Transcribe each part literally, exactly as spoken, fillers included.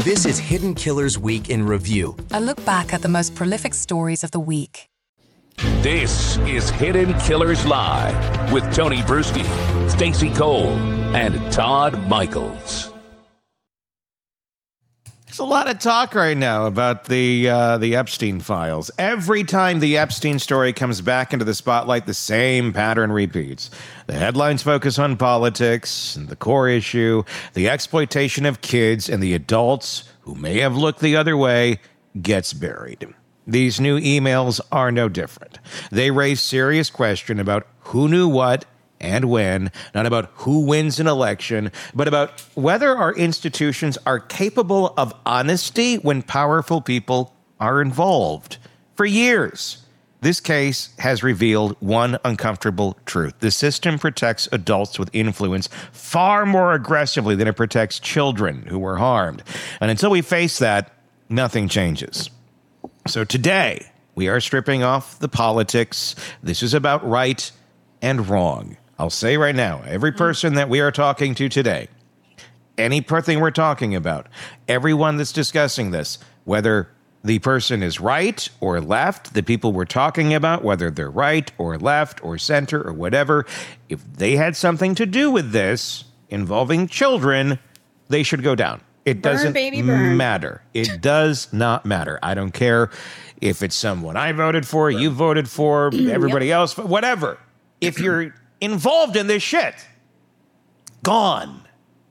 This is Hidden Killers Week in Review. A look back at the most prolific stories of the week. This is Hidden Killers Live with Tony Bruschi, Stacey Cole, and Todd Michaels. There's a lot of talk right now about the uh, the Epstein files. Every time the Epstein story comes back into the spotlight, the same pattern repeats. The headlines focus on politics, and the core issue, the exploitation of kids, and the adults who may have looked the other way gets buried. These new emails are no different. They raise serious question about who knew what and when, not about who wins an election, but about whether our institutions are capable of honesty when powerful people are involved. For years, this case has revealed one uncomfortable truth. The system protects adults with influence far more aggressively than it protects children who were harmed. And until we face that, nothing changes. So today, we are stripping off the politics. This is about right and wrong. I'll say right now, every person that we are talking to today, any thing we're talking about, everyone that's discussing this, whether the person is right or left, the people we're talking about, whether they're right or left or center or whatever, if they had something to do with this involving children, they should go down. It Burn, doesn't baby, burn. matter. It does not matter. I don't care if it's someone I voted for, you voted for, everybody Yep. else, whatever. If you're involved in this shit, gone.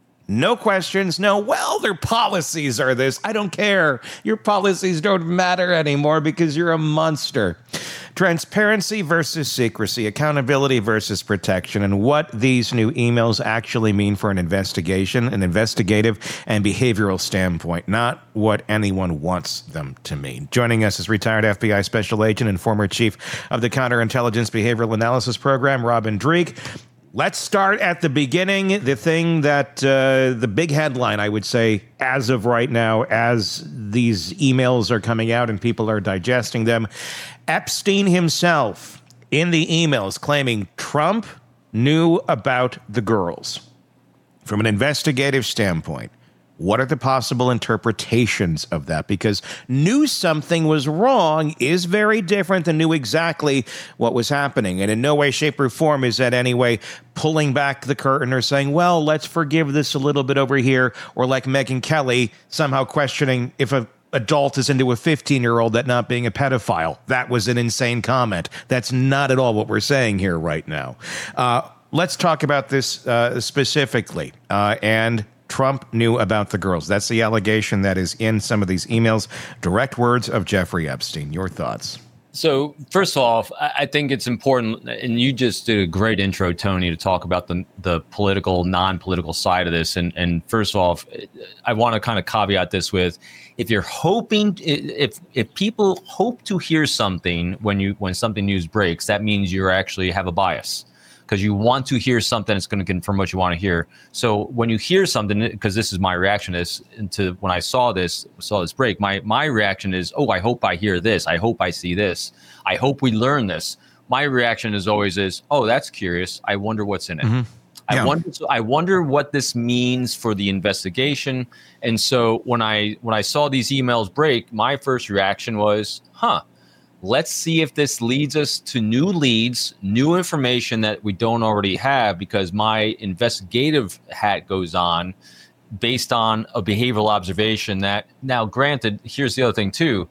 No questions, no, well, their policies are this. I don't care. Your policies don't matter anymore because you're a monster. Transparency versus secrecy, accountability versus protection, and what these new emails actually mean for an investigation, an investigative and behavioral standpoint, not what anyone wants them to mean. Joining us is retired F B I special agent and former chief of the Counterintelligence Behavioral Analysis Program, Robin Dreeke. Let's start at the beginning. The thing that, uh, the big headline, I would say, as of right now, as these emails are coming out and people are digesting them, Epstein himself in the emails claiming Trump knew about the girls. From an investigative standpoint, what are the possible interpretations of that? Because knew something was wrong is very different than knew exactly what was happening. And in no way, shape, or form is that anyway pulling back the curtain or saying, well, let's forgive this a little bit over here. Or like Megyn Kelly somehow questioning if a adult is into a fifteen-year-old, that not being a pedophile. That was an insane comment. That's not at all what we're saying here right now. Uh, let's talk about this uh, specifically. Uh, and Trump knew about the girls. That's the allegation that is in some of these emails. Direct words of Jeffrey Epstein. Your thoughts? So first off, I think it's important, and you just did a great intro, Tony, to talk about the the political, non-political side of this. And and first off, I want to kind of caveat this with, if you're hoping, if if people hope to hear something when you when something news breaks, that means you actually have a bias, because you want to hear something that's going to confirm what you want to hear. So when you hear something, because this is my reaction is to when I saw this, saw this break, my my reaction is, oh, I hope I hear this. I hope I see this. I hope we learn this. My reaction is always is, oh, that's curious. I wonder what's in it. Mm-hmm. Yeah. I wonder. I wonder what this means for the investigation. And so when I when I saw these emails break, my first reaction was, huh. Let's see if this leads us to new leads, new information that we don't already have, because my investigative hat goes on based on a behavioral observation that, now granted, here's the other thing too,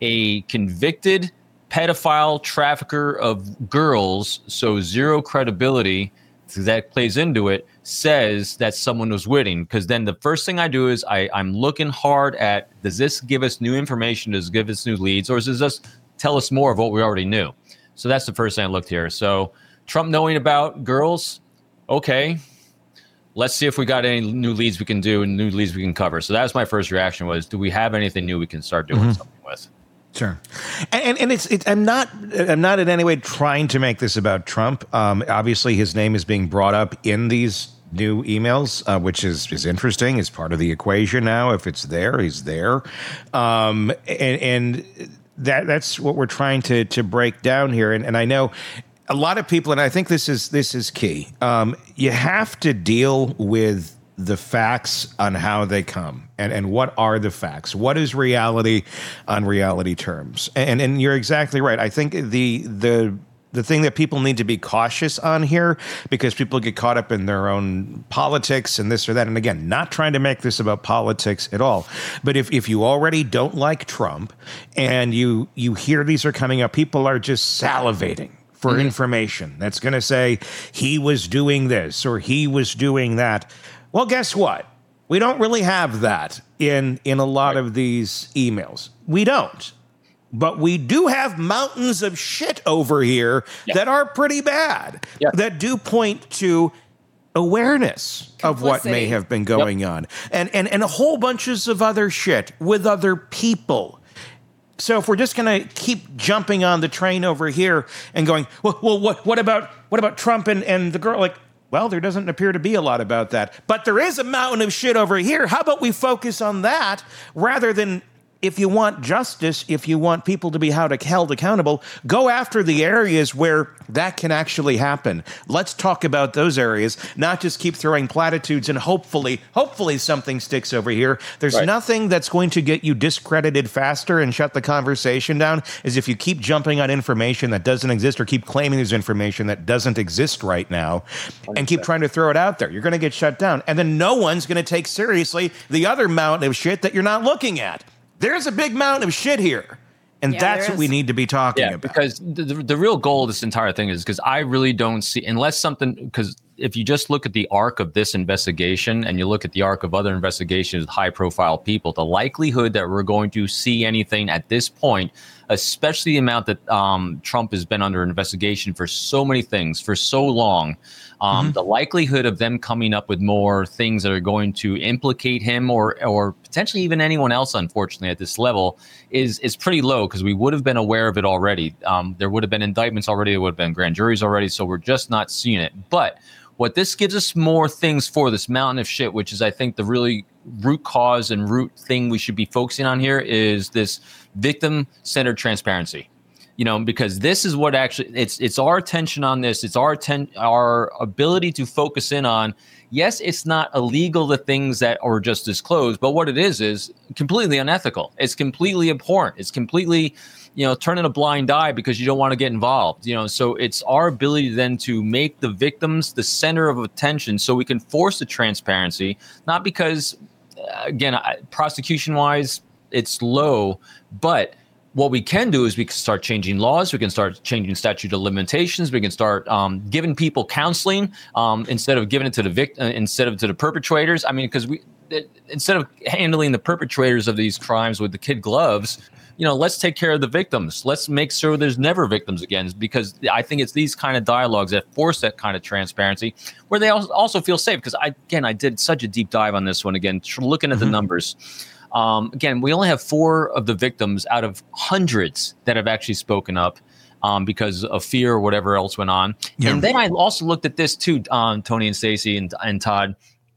a convicted pedophile trafficker of girls, so zero credibility that plays into it, says that someone was winning. Because then the first thing I do is I, I'm looking hard at, does this give us new information? Does it give us new leads? Or is this just tell us more of what we already knew? So that's the first thing I looked here. So Trump knowing about girls, okay, let's see if we got any new leads we can do and new leads we can cover. So that was my first reaction was, do we have anything new we can start doing mm-hmm. something with? Sure. And, and, and it's, it's, I'm not, I'm not in any way trying to make this about Trump. Um, obviously his name is being brought up in these new emails, uh, which is, is interesting. Is part of the equation now. If it's there, he's there. Um, and, and, That that's what we're trying to to break down here, and and I know a lot of people, and I think this is this is key. Um, you have to deal with the facts on how they come, and, and what are the facts? What is reality on reality terms? And and you're exactly right. I think the the the thing that people need to be cautious on here, because people get caught up in their own politics and this or that. And again, not trying to make this about politics at all. But if, if you already don't like Trump and you you hear these are coming up, people are just salivating for mm-hmm. information that's going to say he was doing this or he was doing that. Well, guess what? We don't really have that in in a lot of these emails. We don't. But we do have mountains of shit over here yeah. that are pretty bad, yeah. that do point to awareness Complicity. of what may have been going yep. on, and, and, and a whole bunches of other shit with other people. So if we're just going to keep jumping on the train over here and going, well, well what, what about what about Trump and, and the girl? Like, well, there doesn't appear to be a lot about that. But there is a mountain of shit over here. How about we focus on that rather than... If you want justice, if you want people to be held accountable, go after the areas where that can actually happen. Let's talk about those areas, not just keep throwing platitudes and hopefully, hopefully something sticks over here. There's right. nothing that's going to get you discredited faster and shut the conversation down as if you keep jumping on information that doesn't exist or keep claiming there's information that doesn't exist right now and keep trying to throw it out there. You're going to get shut down. And then no one's going to take seriously the other mountain of shit that you're not looking at. There's a big mountain of shit here. And yeah, that's what we need to be talking yeah, about. Because the, the, the real goal of this entire thing is because I really don't see, unless something, because if you just look at the arc of this investigation and you look at the arc of other investigations with high profile people, the likelihood that we're going to see anything at this point, especially the amount that um, Trump has been under investigation for so many things for so long, um, mm-hmm. the likelihood of them coming up with more things that are going to implicate him or or potentially even anyone else, unfortunately, at this level is is pretty low because we would have been aware of it already. Um, there would have been indictments already. There would have been grand juries already. So we're just not seeing it. But what this gives us more things for, this mountain of shit, which is, I think, the really root cause and root thing we should be focusing on here is this victim-centered transparency. You know, because this is what actually, it's it's our attention on this. It's our atten- our ability to focus in on, yes, it's not illegal, the things that are just disclosed, but what it is is completely unethical. It's completely abhorrent. It's completely, you know, turning a blind eye because you don't want to get involved. You know, so it's our ability then to make the victims the center of attention so we can force the transparency, not because, again, prosecution-wise, it's low, but what we can do is we can start changing laws. We can start changing statute of limitations. We can start um, giving people counseling um, instead of giving it to the vict- uh, instead of to the perpetrators. I mean, because we it, instead of handling the perpetrators of these crimes with the kid gloves, you know, let's take care of the victims. Let's make sure there's never victims again, because I think it's these kind of dialogues that force that kind of transparency where they also feel safe. Because I, again, I did such a deep dive on this one again, looking at mm-hmm. the numbers. Um, again, we only have four of the victims out of hundreds that have actually spoken up um, because of fear or whatever else went on. Yeah. And then I also looked at this too, um, Tony and Stacey and, and Todd.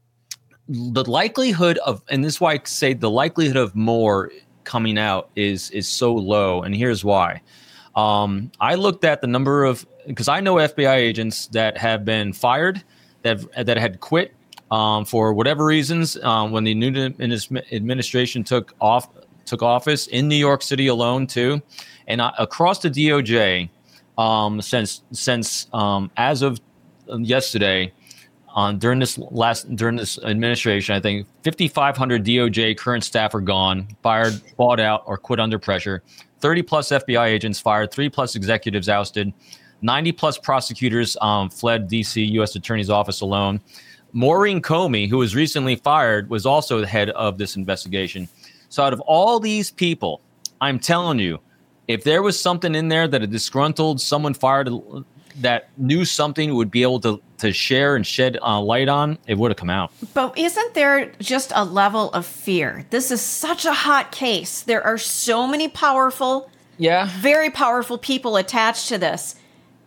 The likelihood of, and this is why I say the likelihood of more coming out is is so low. And here's why. Um, I looked at the number of, because I know F B I agents that have been fired, that that had quit. Um, for whatever reasons, um, when the new administration took off took office in New York City alone too, and uh, across the D O J, um, since since um, as of yesterday, on during this last during this administration, I think fifty-five hundred D O J current staff are gone, fired, bought out, or quit under pressure. thirty plus F B I agents fired, three plus executives ousted, ninety plus prosecutors um, fled D C U S Attorney's Office alone. Maureen Comey, who was recently fired, was also the head of this investigation. So out of all these people, I'm telling you, if there was something in there that a disgruntled someone fired that knew something would be able to, to share and shed uh, light on, it would have come out. But isn't there just a level of fear? This is such a hot case. There are so many powerful, yeah, very powerful people attached to this.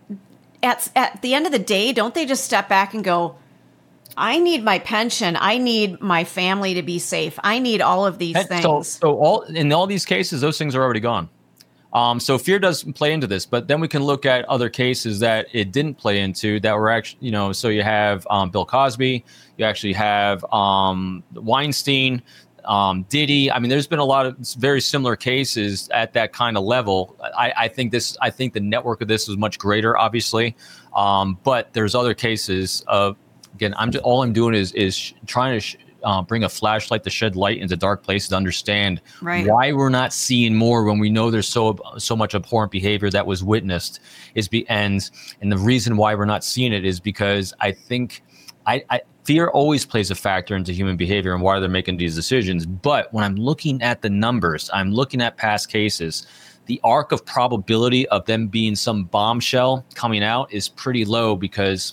At, at the end of the day, don't they just step back and go, I need my pension. I need my family to be safe. I need all of these and things. So, so all in all these cases, those things are already gone. Um, so fear does play into this, but then we can look at other cases that it didn't play into that were actually, you know, so you have um, Bill Cosby, you actually have um, Weinstein, um, Diddy. I mean, there's been a lot of very similar cases at that kind of level. I, I think this, I think the network of this was much greater, obviously. Um, but there's other cases of, again, I'm just, all I'm doing is, is sh- trying to sh- uh, bring a flashlight to shed light into dark places to understand right. why we're not seeing more when we know there's so, so much abhorrent behavior that was witnessed is be, and, and the reason why we're not seeing it is because I think I, I fear always plays a factor into human behavior and why they're making these decisions. But when I'm looking at the numbers, I'm looking at past cases, the arc of probability of them being some bombshell coming out is pretty low because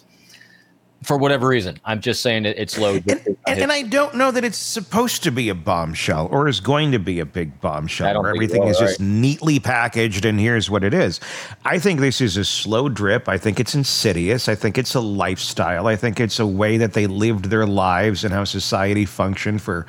for whatever reason, I'm just saying it, it's low. And, and, and I don't know that it's supposed to be a bombshell or is going to be a big bombshell where everything is just right. neatly packaged and here's what it is. I think this is a slow drip. I think it's insidious. I think it's a lifestyle. I think it's a way that they lived their lives and how society functioned for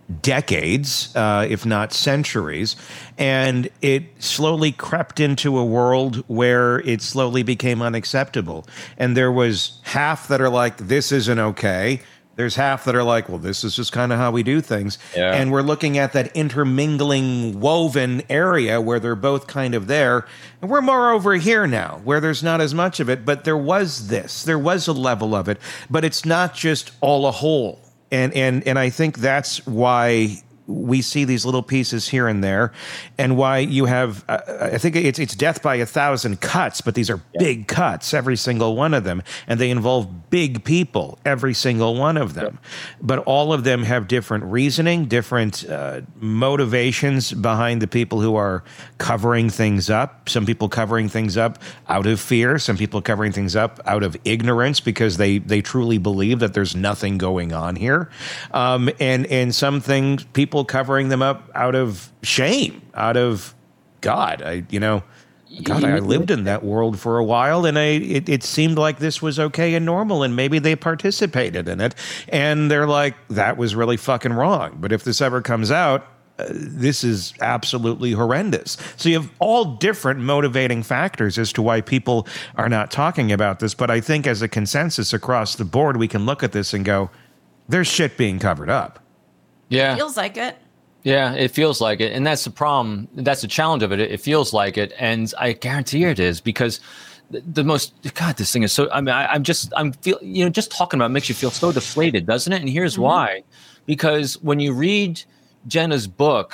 decades, uh, if not centuries. And it slowly crept into a world where it slowly became unacceptable. And there was half that are like, this isn't okay. There's half that are like, well, this is just kind of how we do things. Yeah. And we're looking at that intermingling, woven area where they're both kind of there. And we're more over here now, where there's not as much of it. But there was this. There was a level of it. But it's not just all a whole. And and and I think that's why we see these little pieces here and there, and why you have, uh, I think it's it's death by a thousand cuts, but these are yeah. big cuts, every single one of them, and they involve big people, every single one of them. Yeah. But all of them have different reasoning, different uh, motivations behind the people who are covering things up. Some people covering things up out of fear, some people covering things up out of ignorance because they, they truly believe that there's nothing going on here. Um, and, and some things, people covering them up out of shame, out of God. I, you know, God, I lived in that world for a while, and I it, it seemed like this was okay and normal, and maybe they participated in it, and they're like, that was really fucking wrong. But if this ever comes out, uh, this is absolutely horrendous. So you have all different motivating factors as to why people are not talking about this. But I think as a consensus across the board, we can look at this and go, there's shit being covered up. Yeah. Feels like it. Yeah, it feels like it. And that's the problem. That's the challenge of it. It feels like it. And I guarantee it is because the, the most, God, this thing is so, I mean, I, I'm just, I'm feel, you know, just talking about it makes you feel so deflated, doesn't it? And here's mm-hmm. why. Because when you read Jenna's book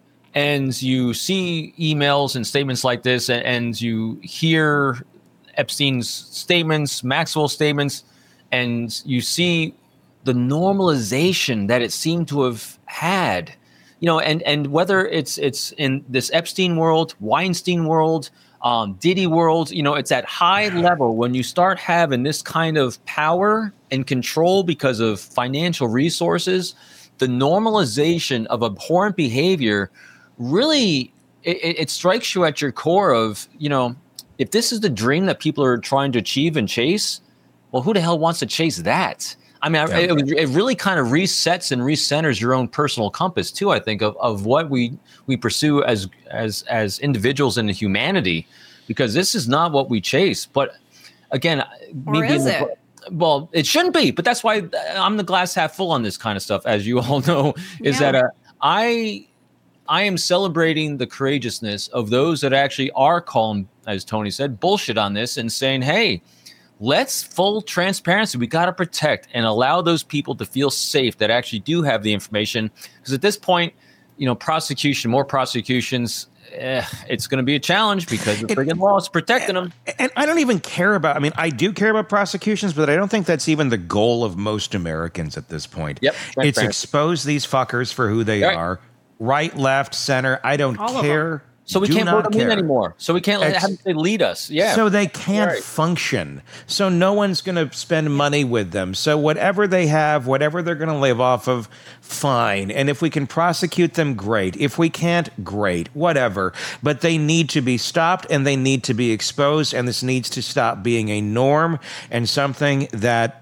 and you see emails and statements like this, and, and you hear Epstein's statements, Maxwell's statements, and you see the normalization that it seemed to have had, you know, and, and whether it's it's in this Epstein world, Weinstein world, um, Diddy world, you know, it's at high level when you start having this kind of power and control because of financial resources, the normalization of abhorrent behavior really, it, it strikes you at your core of, you know, if this is the dream that people are trying to achieve and chase, well, who the hell wants to chase that? I mean, yeah. it, it really kind of resets and recenters your own personal compass too. I think of, of what we we pursue as as as individuals in humanity, because this is not what we chase. But again, or me is being, it? Well, it shouldn't be. But that's why I'm the glass half full on this kind of stuff, as you all know. Is yeah. that uh, I I am celebrating the courageousness of those that actually are calling, as Tony said, bullshit on this and saying, hey, let's full transparency. We got to protect and allow those people to feel safe that actually do have the information. Because at this point, you know, prosecution, more prosecutions, eh, it's going to be a challenge because the friggin' law is protecting them. And I don't even care about, I mean, I do care about prosecutions, but I don't think that's even the goal of most Americans at this point. Yep. It's expose these fuckers for who they right. are. Right, left, center. I don't All care. So we Do can't vote them in care. anymore. So we can't let It's, have them lead us. Yeah. So they can't right. function. So no one's going to spend money with them. So whatever they have, whatever they're going to live off of, fine. And if we can prosecute them, great. If we can't, great. Whatever. But they need to be stopped and they need to be exposed. And this needs to stop being a norm and something that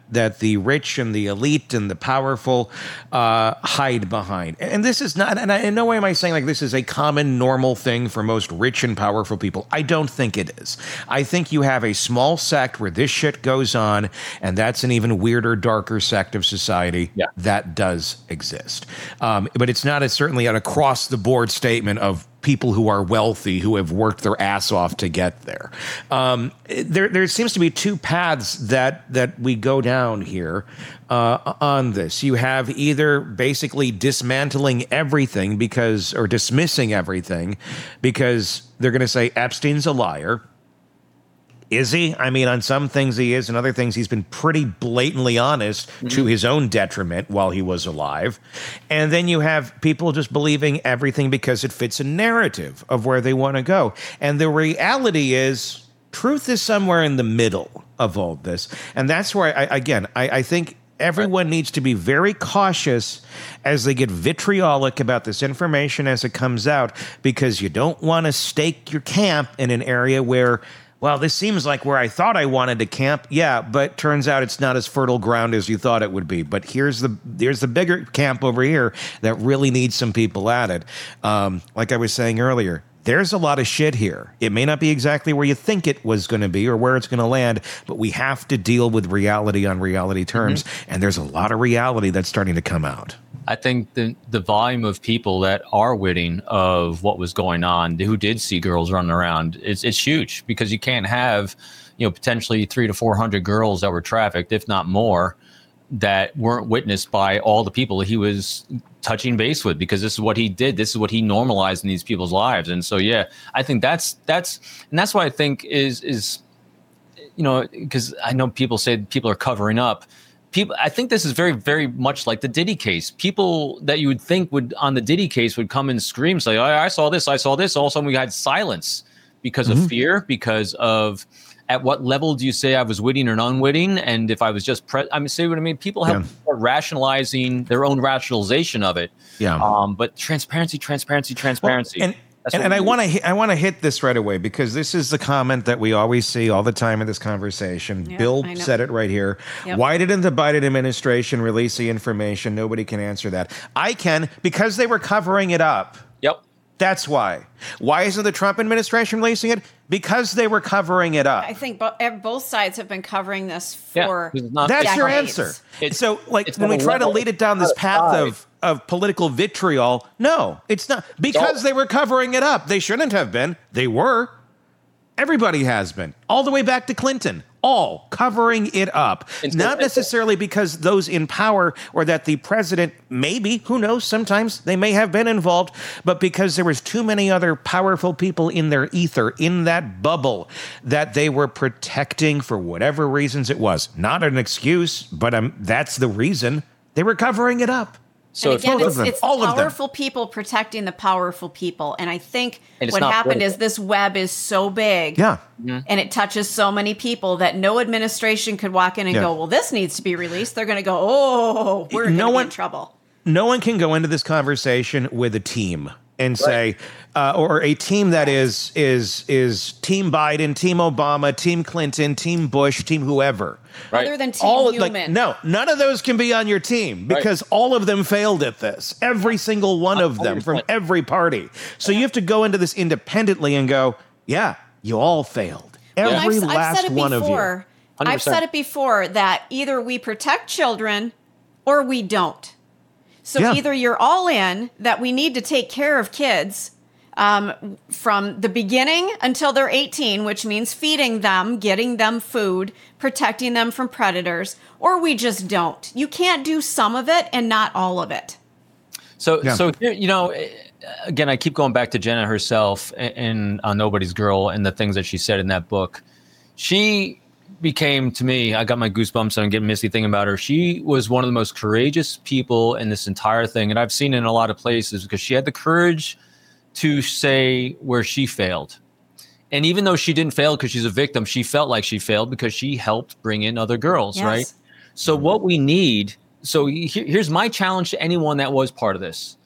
that the rich and the elite and the powerful uh, hide behind. And this is not, and I, in no way am I saying like this is a common, normal thing for most rich and powerful people. I don't think it is. I think you have a small sect where this shit goes on, and that's an even weirder, darker sect of society yeah. that does exist. Um, but it's not a, certainly an across-the-board statement of people who are wealthy, who have worked their ass off to get there. Um, there, there seems to be two paths that that we go down here uh, on this. You have either basically dismantling everything because, or dismissing everything because they're going to say Epstein's a liar. Is he? I mean, on some things he is, and other things he's been pretty blatantly honest mm-hmm. to his own detriment while he was alive. And then you have people just believing everything because it fits a narrative of where they want to go. And the reality is, truth is somewhere in the middle of all this. And that's where, I, again, I, I think everyone needs to be very cautious as they get vitriolic about this information as it comes out, because you don't want to stake your camp in an area where, well, this seems like where I thought I wanted to camp. Yeah, but turns out it's not as fertile ground as you thought it would be. But here's the here's the bigger camp over here that really needs some people at it. Um, like I was saying earlier, there's a lot of shit here. It may not be exactly where you think it was going to be or where it's going to land, but we have to deal with reality on reality terms. Mm-hmm. And there's a lot of reality that's starting to come out. I think the the volume of people that are witting of what was going on, who did see girls running around, it's it's huge, because you can't have, you know, potentially three to four hundred girls that were trafficked, if not more, that weren't witnessed by all the people he was touching base with, because this is what he did. This is what he normalized in these people's lives. And so, yeah, I think that's that's and that's what I think is is, you know, because I know people say people are covering up. People, I think this is very, very much like the Diddy case. People that you would think would on the Diddy case would come and scream, say, oh, I saw this, I saw this. All of a sudden we had silence because mm-hmm. of fear, because of at what level do you say I was witting or unwitting? And if I was just, pre- I mean, say what I mean? People have yeah. rationalizing their own rationalization of it. Yeah. Um, but transparency, transparency, transparency. Well, and- And, and I want to I want to hit this right away, because this is the comment that we always see all the time in this conversation. Yep, Bill said it right here. Yep. Why didn't the Biden administration release the information? Nobody can answer that. I can, because they were covering it up. Yep. That's why. Why isn't the Trump administration releasing it? Because they were covering it up. I think bo- both sides have been covering this for yeah, not That's decades. your answer. It's, so, like, it's when we try level. to lead it down this path of, of political vitriol, no, it's not. Because they were covering it up. They shouldn't have been. They were. Everybody has been. All the way back to Clinton. All covering it up. It's not necessarily because those in power or that the president, maybe, who knows, sometimes they may have been involved, but because there was too many other powerful people in their ether, in that bubble, that they were protecting for whatever reasons it was. Not an excuse, but um, that's the reason. They were covering it up. So and again, it's, it's all powerful people protecting the powerful people. And I think and what happened political. is this web is so big yeah. and it touches so many people that no administration could walk in and yeah. go, well, this needs to be released. They're going to go, oh, we're no going to one, be in trouble. No one can go into this conversation with a team and say, right. uh, or a team that is is is Team Biden, Team Obama, Team Clinton, Team Bush, Team whoever. Right. Other than Team all, Human. Like, no, none of those can be on your team, because right. all of them failed at this. Every single one of them from every party. So you have to go into this independently and go, yeah, you all failed. Every I've, last I've said it one before. of you. one hundred percent. I've said it before that either we protect children or we don't. So yeah. either you're all in that we need to take care of kids um, from the beginning until they're eighteen, which means feeding them, getting them food, protecting them from predators, or we just don't. You can't do some of it and not all of it. So, yeah. so you know, again, I keep going back to Jenna herself in uh, Nobody's Girl and the things that she said in that book. She became, to me, I got my goosebumps and I'm getting misty thinking about her. She was one of the most courageous people in this entire thing. And I've seen it in a lot of places, because she had the courage to say where she failed. And even though she didn't fail because she's a victim, she felt like she failed because she helped bring in other girls, yes. right? So what we need, so he, here's my challenge to anyone that was part of this.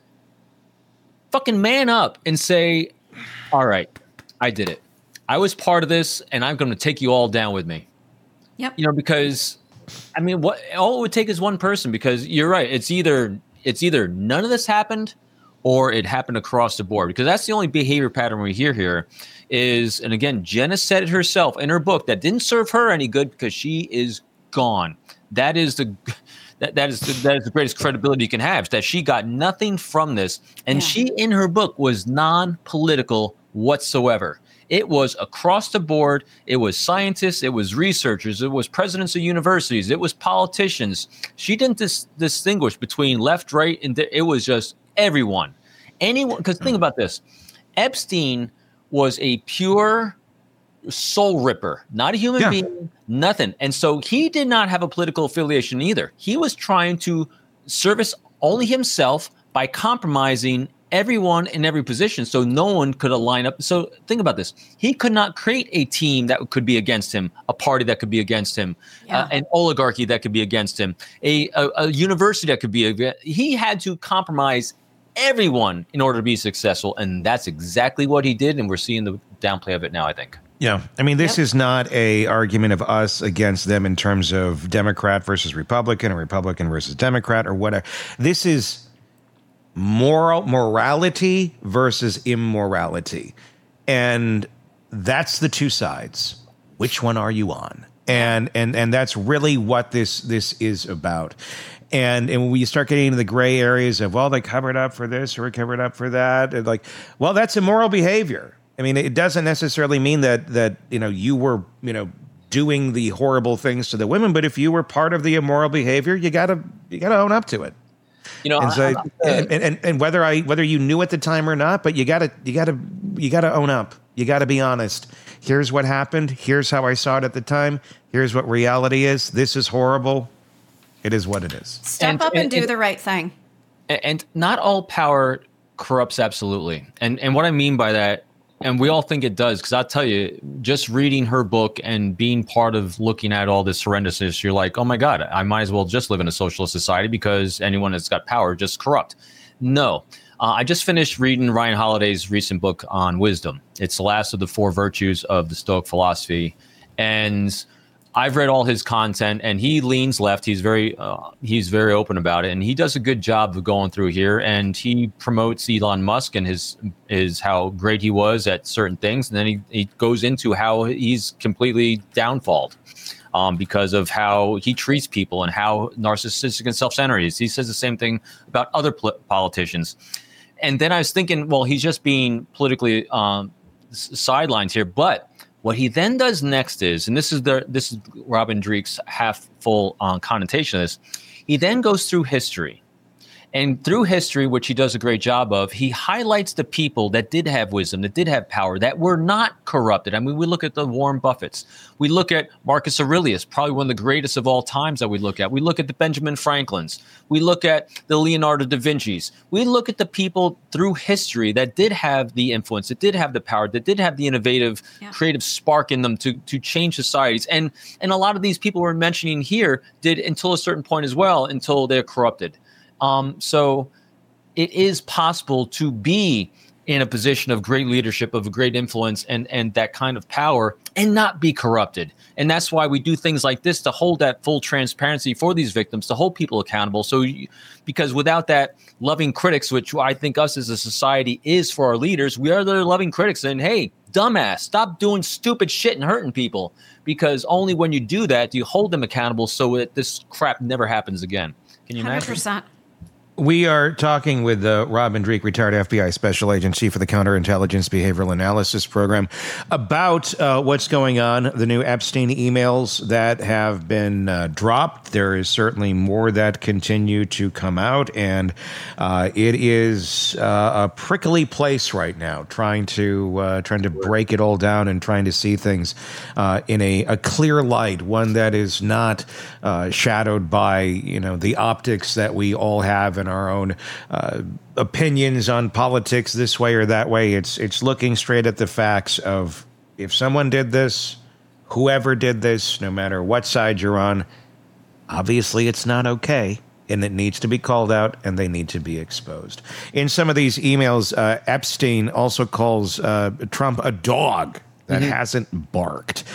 Fucking man up and say, all right, I did it. I was part of this and I'm going to take you all down with me. Yep. You know, because I mean, what all it would take is one person, because you're right. It's either it's either none of this happened or it happened across the board, because that's the only behavior pattern we hear here is, and again, Jenna said it herself in her book, that didn't serve her any good because she is gone. That is the that, that is the, that is the greatest credibility you can have, is that she got nothing from this. And yeah. she, in her book, was non-political whatsoever. It was across the board. It was scientists. It was researchers. It was presidents of universities. It was politicians. She didn't dis- distinguish between left, right, and th- it was just everyone. Anyone, because think about this. Epstein was a pure soul ripper, not a human yeah. being, nothing. And so he did not have a political affiliation either. He was trying to service only himself by compromising everyone in every position, so no one could align up. So think about this. He could not create a team that could be against him, a party that could be against him, yeah. uh, an oligarchy that could be against him, a, a, a university that could be against. He had to compromise everyone in order to be successful, and that's exactly what he did, and we're seeing the downplay of it now, I think. Yeah. I mean, this yep. is not a argument of us against them in terms of Democrat versus Republican or Republican versus Democrat or whatever. This is moral morality versus immorality. And that's the two sides. Which one are you on? And and and that's really what this this is about. And and when you start getting into the gray areas of, well, they covered up for this or covered up for that, and like, well, that's immoral behavior. I mean, it doesn't necessarily mean that that, you know, you were, you know, doing the horrible things to the women, but if you were part of the immoral behavior, you gotta you gotta own up to it. You know, and, so, I, I, and, and and whether I whether you knew at the time or not, but you gotta you gotta you gotta own up. You gotta be honest. Here's what happened. Here's how I saw it at the time. Here's what reality is. This is horrible. It is what it is. Step and, up and, and do and, the right thing. And not all power corrupts absolutely. And and what I mean by that, and we all think it does, because I'll tell you, just reading her book and being part of looking at all this horrendousness, you're like, oh my God, I might as well just live in a socialist society because anyone that's got power just corrupt. No. Uh, I just finished reading Ryan Holiday's recent book on wisdom. It's the last of the four virtues of the Stoic philosophy. And I've read all his content, and he leans left. He's very uh, he's very open about it, and he does a good job of going through here. And he promotes Elon Musk and his is how great he was at certain things, and then he, he goes into how he's completely downfalled um, because of how he treats people and how narcissistic and self-centered he is. He says the same thing about other pol- politicians. And then I was thinking, well, he's just being politically um, s- sidelined here, but what he then does next is, and this is the this is Robin Dreeke's half full uh, connotation of this, he then goes through history. And through history, which he does a great job of, he highlights the people that did have wisdom, that did have power, that were not corrupted. I mean, we look at the Warren Buffetts. We look at Marcus Aurelius, probably one of the greatest of all times that we look at. We look at the Benjamin Franklins. We look at the Leonardo da Vinci's. We look at the people through history that did have the influence, that did have the power, that did have the innovative, yeah. creative spark in them to, to change societies. And, and a lot of these people we're mentioning here did until a certain point as well, until they're corrupted. Um, so it is possible to be in a position of great leadership, of a great influence, and, and that kind of power, and not be corrupted. And that's why we do things like this, to hold that full transparency for these victims, to hold people accountable. So, you, because without that loving critics, which I think us as a society is for our leaders, we are their loving critics. And hey, dumbass, stop doing stupid shit and hurting people, because only when you do that do you hold them accountable so that this crap never happens again. Can you imagine? one hundred percent. We are talking with uh, Robin Dreeke, retired F B I Special Agent, Chief of the Counterintelligence Behavioral Analysis Program, about uh, what's going on, the new Epstein emails that have been uh, dropped. There is certainly more that continue to come out, and uh, it is uh, a prickly place right now, trying to uh, trying to break it all down and trying to see things uh, in a, a clear light, one that is not uh, shadowed by, you know, the optics that we all have in our own uh, opinions on politics this way or that way. It's it's looking straight at the facts of, if someone did this, whoever did this, no matter what side you're on, obviously it's not okay, and it needs to be called out, and they need to be exposed. In some of these emails, uh, Epstein also calls uh, Trump a dog that mm-hmm. hasn't barked.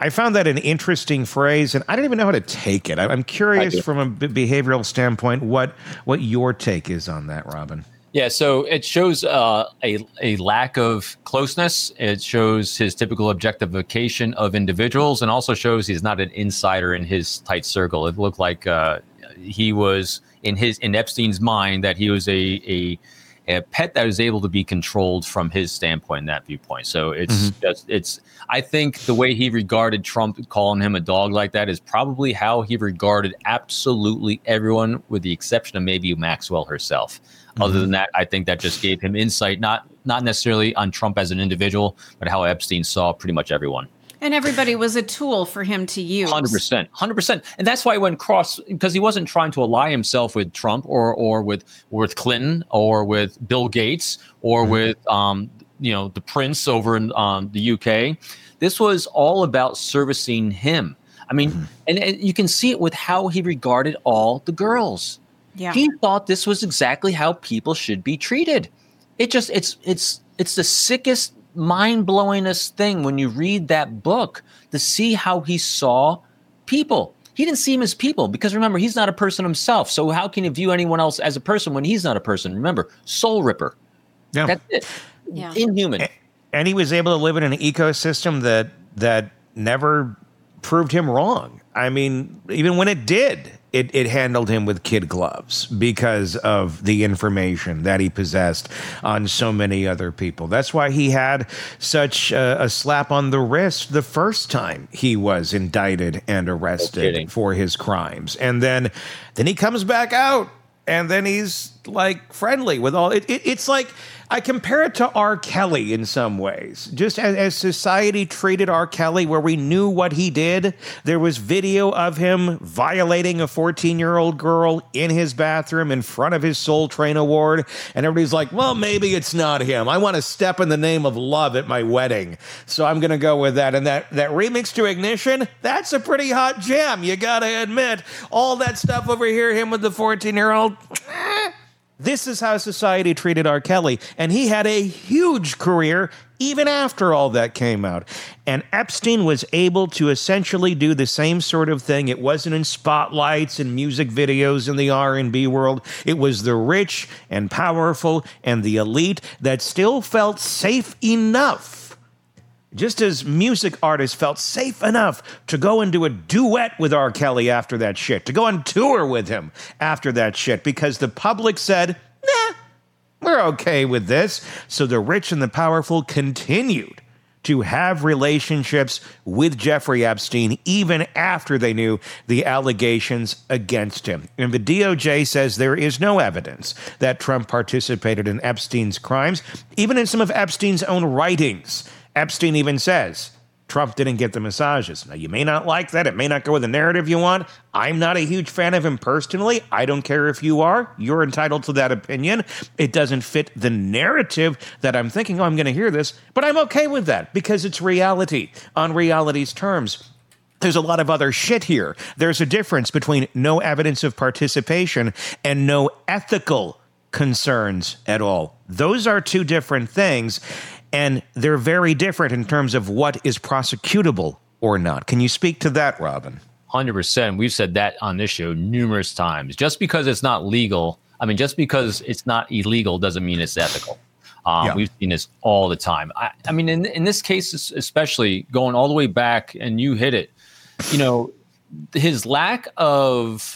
I found that an interesting phrase, and I don't even know how to take it. I- I'm curious from a b- behavioral standpoint what what your take is on that, Robin. Yeah, so it shows uh, a a lack of closeness. It shows his typical objectification of individuals, and also shows he's not an insider in his tight circle. It looked like uh, he was in his in Epstein's mind that he was a a a pet that was able to be controlled from his standpoint, in that viewpoint. So it's mm-hmm. just it's. I think the way he regarded Trump, calling him a dog like that, is probably how he regarded absolutely everyone, with the exception of maybe Maxwell herself. Mm-hmm. Other than that, I think that just gave him insight, not not necessarily on Trump as an individual, but how Epstein saw pretty much everyone. And everybody was a tool for him to use. one hundred percent. one hundred percent. And that's why he went cross, because he wasn't trying to ally himself with Trump or or with, with Clinton or with Bill Gates or mm-hmm. with um you know the prince over in um, the U K. This was all about servicing him. I mean, mm-hmm. and, and you can see it with how he regarded all the girls. Yeah. He thought this was exactly how people should be treated. It just it's it's it's the sickest, mind-blowingest thing when you read that book to see how he saw people. He didn't see him as people because, remember, he's not a person himself. So how can you view anyone else as a person when he's not a person? Remember, soul ripper. Yeah. That's it. Yeah. Inhuman. And he was able to live in an ecosystem that that never proved him wrong. I mean, even when it did, it, it handled him with kid gloves because of the information that he possessed on so many other people. That's why he had such a, a slap on the wrist the first time he was indicted and arrested No for his crimes. And then, then he comes back out. And then he's like friendly with all it, it. It's like I compare it to R. Kelly in some ways. Just as, as society treated R. Kelly, where we knew what he did. There was video of him violating a fourteen-year-old girl in his bathroom in front of his Soul Train award. And everybody's like, well, maybe it's not him. I want to step in the name of love at my wedding. So I'm going to go with that. And that, that remix to Ignition, that's a pretty hot jam. You got to admit. All that stuff over here, him with the fourteen-year-old. This is how society treated R. Kelly, and he had a huge career even after all that came out. And Epstein was able to essentially do the same sort of thing. It wasn't in spotlights and music videos in the R and B world. It was the rich and powerful and the elite that still felt safe enough. Just as music artists felt safe enough to go and do a duet with R. Kelly after that shit, to go on tour with him after that shit, because the public said, nah, we're okay with this. So the rich and the powerful continued to have relationships with Jeffrey Epstein even after they knew the allegations against him. And the D O J says there is no evidence that Trump participated in Epstein's crimes, even in some of Epstein's own writings. Epstein even says Trump didn't get the massages. Now, you may not like that. It may not go with the narrative you want. I'm not a huge fan of him personally. I don't care if you are. You're entitled to that opinion. It doesn't fit the narrative that I'm thinking, oh, I'm going to hear this. But I'm okay with that because it's reality on reality's terms. There's a lot of other shit here. There's a difference between no evidence of participation and no ethical concerns at all. Those are two different things. And they're very different in terms of what is prosecutable or not. Can you speak to that, Robin? one hundred percent. We've said that on this show numerous times. Just because it's not legal, I mean, just because it's not illegal doesn't mean it's ethical. Um, yeah. We've seen this all the time. I, I mean, in, in this case, especially going all the way back, and you hit it, you know, his lack of...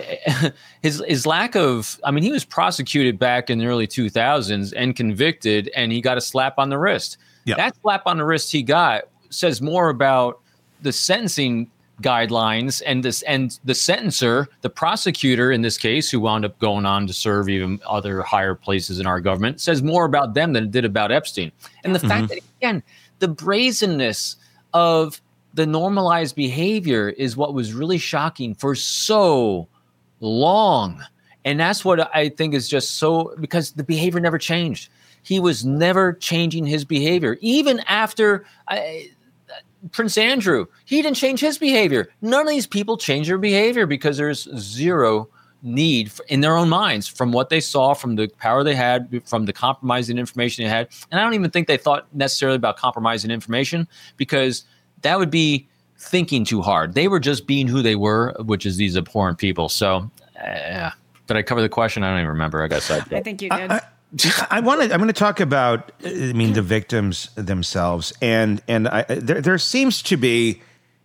His his lack of, I mean, he was prosecuted back in the early two thousands and convicted, and he got a slap on the wrist. Yep. That slap on the wrist he got says more about the sentencing guidelines and this and the sentencer, the prosecutor in this case, who wound up going on to serve even other higher places in our government, says more about them than it did about Epstein. And the mm-hmm. fact that, again, the brazenness of the normalized behavior is what was really shocking for so long. And that's what I think is just so, because the behavior never changed. He was never changing his behavior. Even after I, Prince Andrew, he didn't change his behavior. None of these people change their behavior because there's zero need for, in their own minds, from what they saw, from the power they had, from the compromising information they had. And I don't even think they thought necessarily about compromising information, because that would be thinking too hard. They were just being who they were, which is these abhorrent people. So, uh, did I cover the question? I don't even remember. I guess I I think you did. I, I want to. I'm going to talk about. I mean, the victims themselves, and and I, there there seems to be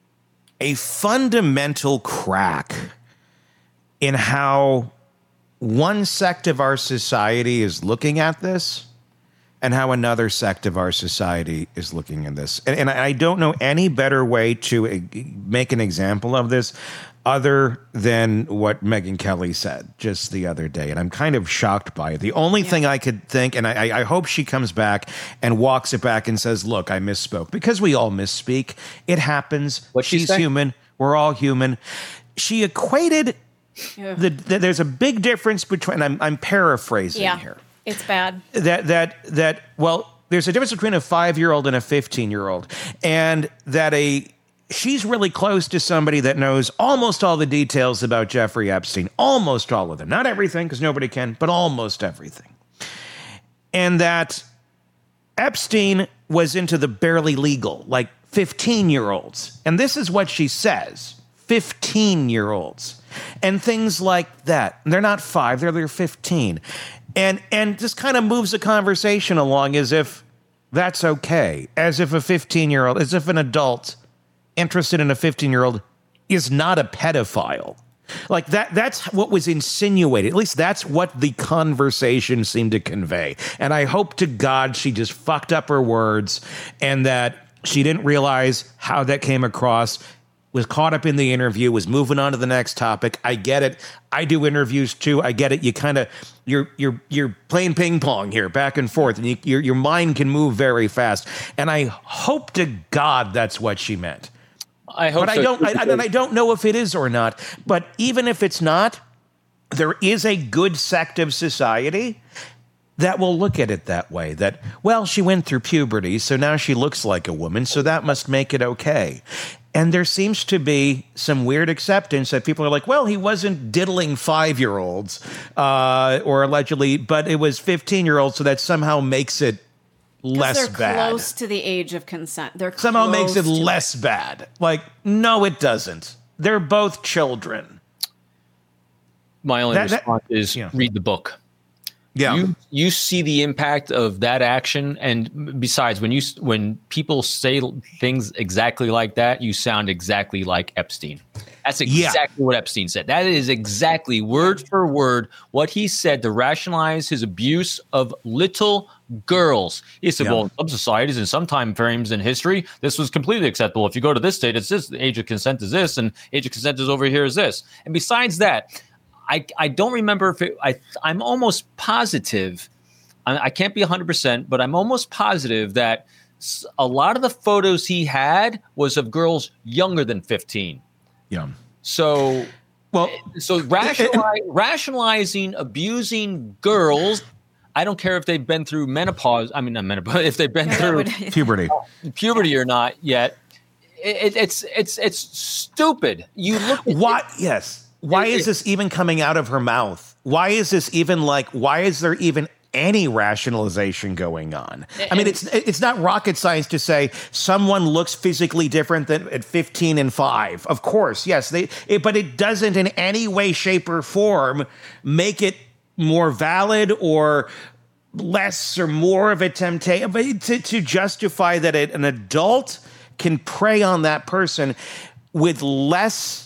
a fundamental crack in how one sect of our society is looking at this, and how another sect of our society is looking at this. And, and I don't know any better way to make an example of this other than what Megyn Kelly said just the other day. And I'm kind of shocked by it. The only yeah. thing I could think, and I, I hope she comes back and walks it back and says, look, I misspoke, because we all misspeak. It happens. What'd she She's say? human. We're all human. She equated yeah. the, the, there's a big difference between, I'm, I'm paraphrasing yeah, here. It's bad. That, that, that, well, there's a difference between a five-year-old and a fifteen-year-old, and that a, she's really close to somebody that knows almost all the details about Jeffrey Epstein, almost all of them. Not everything, because nobody can, but almost everything. And that Epstein was into the barely legal, like fifteen-year-olds. And this is what she says, fifteen-year-olds. And things like that. And they're not five, they're, they're fifteen. And, and just kind of moves the conversation along as if that's okay, as if a fifteen-year-old, as if an adult interested in a fifteen-year-old is not a pedophile. Like that, that's what was insinuated. At least that's what the conversation seemed to convey. And I hope to God she just fucked up her words and that she didn't realize how that came across, was caught up in the interview, was moving on to the next topic. I get it. I do interviews too. I get it. You kind of, you're you're you're playing ping pong here, back and forth, and you, your your mind can move very fast. And I hope to God that's what she meant. I hope, but so. I don't. I, and I don't know if it is or not. But even if it's not, there is a good sect of society that will look at it that way. That, well, she went through puberty, so now she looks like a woman, so that must make it okay. And there seems to be some weird acceptance that people are like, well, he wasn't diddling five-year-olds uh, or allegedly, but it was fifteen-year-olds, so that somehow makes it less they're bad. Close to the age of consent. They're somehow close makes it to less it. bad. Like, no, it doesn't. They're both children. My only That- that- response is yeah. read the book. Yeah. You you see the impact of that action, and besides, when you when people say things exactly like that, you sound exactly like Epstein. That's exactly Yeah. what Epstein said. That is exactly word for word what he said to rationalize his abuse of little girls. He said, Yeah. well, in some societies and some time frames in history, this was completely acceptable. If you go to this state, it's this. The age of consent is this, and age of consent is over here is this. And besides that, I, I don't remember if it, I, I'm almost positive, I, I can't be one hundred percent, but I'm almost positive that s- a lot of the photos he had was of girls younger than fifteen. Yeah. So, Well, so rationali- rationalizing, abusing girls, I don't care if they've been through menopause. I mean, not menopause, if they've been Yeah, that through would- puberty. puberty or not yet. It, it's it's it's stupid. You look at Why? Yes. Why is this even coming out of her mouth? Why is this even like, why is there even any rationalization going on? I mean, it's it's not rocket science to say someone looks physically different than at fifteen and five. Of course, yes, they, it, but it doesn't in any way, shape, or form make it more valid or less or more of a temptation to, to justify that it, an adult can prey on that person with less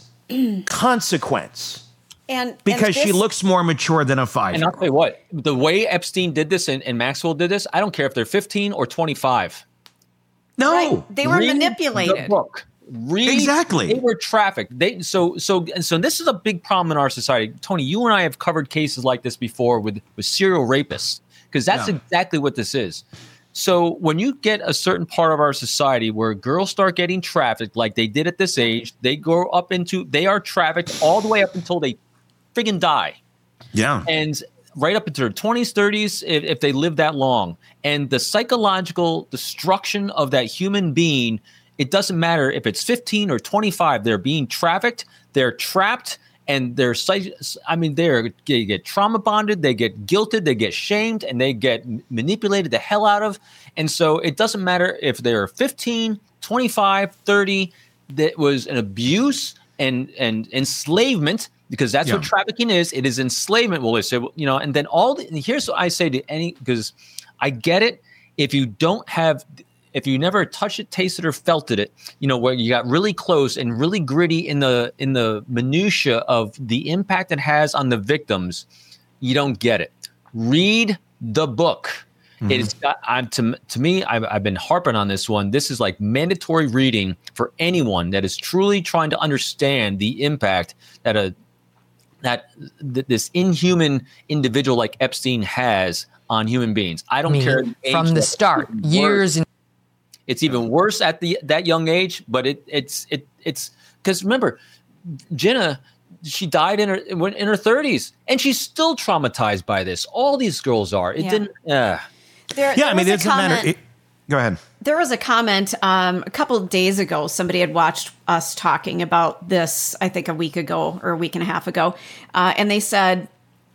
consequence And because and she this- looks more mature than a And I'll five-year-old. tell you what, the way Epstein did this and, and Maxwell did this, I don't care if they're fifteen or twenty-five. No, Right. They were Read manipulated. The book. Read, Exactly. They were trafficked. They so so and so this is a big problem in our society. Tony, you and I have covered cases like this before with, with serial rapists, because that's Yeah. exactly what this is. So when you get a certain part of our society where girls start getting trafficked like they did at this age, they go up into, they are trafficked all the way up until they friggin' die. Yeah. And right up into their twenties, thirties, if, if they live that long. And the psychological destruction of that human being, it doesn't matter if it's fifteen or twenty-five, they're being trafficked, they're trapped, and they're, psych- I mean, they're, they get trauma bonded, they get guilted, they get shamed, and they get manipulated the hell out of. And so it doesn't matter if they're fifteen, twenty-five, thirty, that was an abuse and and enslavement, because that's Yeah. what trafficking is. It is enslavement. Well, they say, well, you know, and then all the, and here's what I say to any, because I get it. If you don't have, if you never touched it, tasted, or felt it, you know, where you got really close and really gritty in the in the minutia of the impact it has on the victims, you don't get it. Read the book. Mm-hmm. It's got, I'm to to me. I've, I've been harping on this one. This is like mandatory reading for anyone that is truly trying to understand the impact that a that th- this inhuman individual like Epstein has on human beings. I don't I mean, care the age from the level. start, It's years worse. and It's even worse at the that young age. But it it's it it's because remember, Jenna, she died in her in her thirties, and she's still traumatized by this. All these girls are. It Yeah. didn't. Uh, There, Yeah, there I mean, was it a doesn't matter. comment- It, go ahead. There was a comment um, a couple of days ago. Somebody had watched us talking about this, I think a week ago or a week and a half ago. Uh, and they said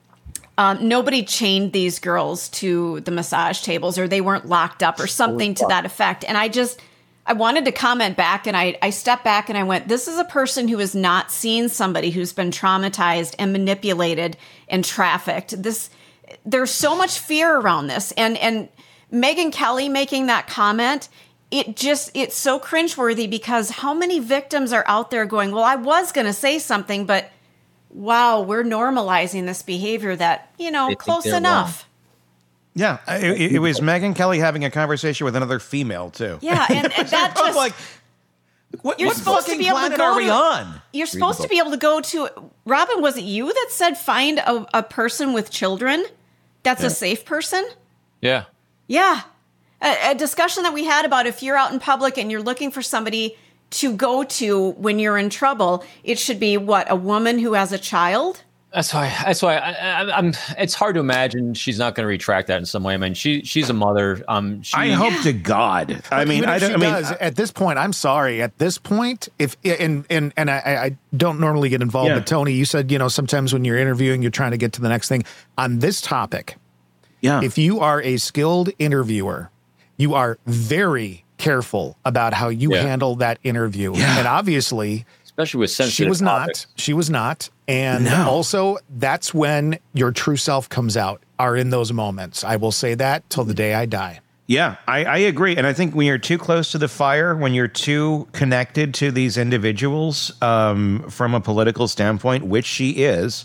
um, nobody chained these girls to the massage tables, or they weren't locked up or something to that effect. And I just, I wanted to comment back, and I, I stepped back and I went, this is a person who has not seen somebody who's been traumatized and manipulated and trafficked. This, there's so much fear around this. And, and, Megyn Kelly making that comment, it just, it's so cringeworthy, because how many victims are out there going, well, I was going to say something, but wow, we're normalizing this behavior that, you know, They think close they're enough. Yeah, it, it was Megyn Kelly having a conversation with another female too. Yeah, and, and that I'm just, like, what, you're what supposed to fucking be able to planet go are we to- on? you're supposed to be able to go to, Robin, was it you that said find a, a person with children that's a safe person? yeah. Yeah. A, a discussion that we had about if you're out in public and you're looking for somebody to go to when you're in trouble, it should be what, a woman who has a child? That's why. That's why I, I, I'm. It's hard to imagine she's not going to retract that in some way. I mean, she she's a mother. Um, she, I hope to God. I mean, Even I if don't. she I mean, does, at this point, I'm sorry. At this point, if and and and I, I don't normally get involved, Yeah. but Tony, you said, you know, sometimes when you're interviewing, you're trying to get to the next thing. On this topic, yeah. if you are a skilled interviewer, you are very careful about how you Yeah. handle that interview. Yeah. And obviously, especially with sensitive she was topics. not. She was not. And No. also, that's when your true self comes out, are in those moments. I will say that till the day I die. Yeah, I, I agree. And I think when you're too close to the fire, when you're too connected to these individuals um, from a political standpoint, which she is,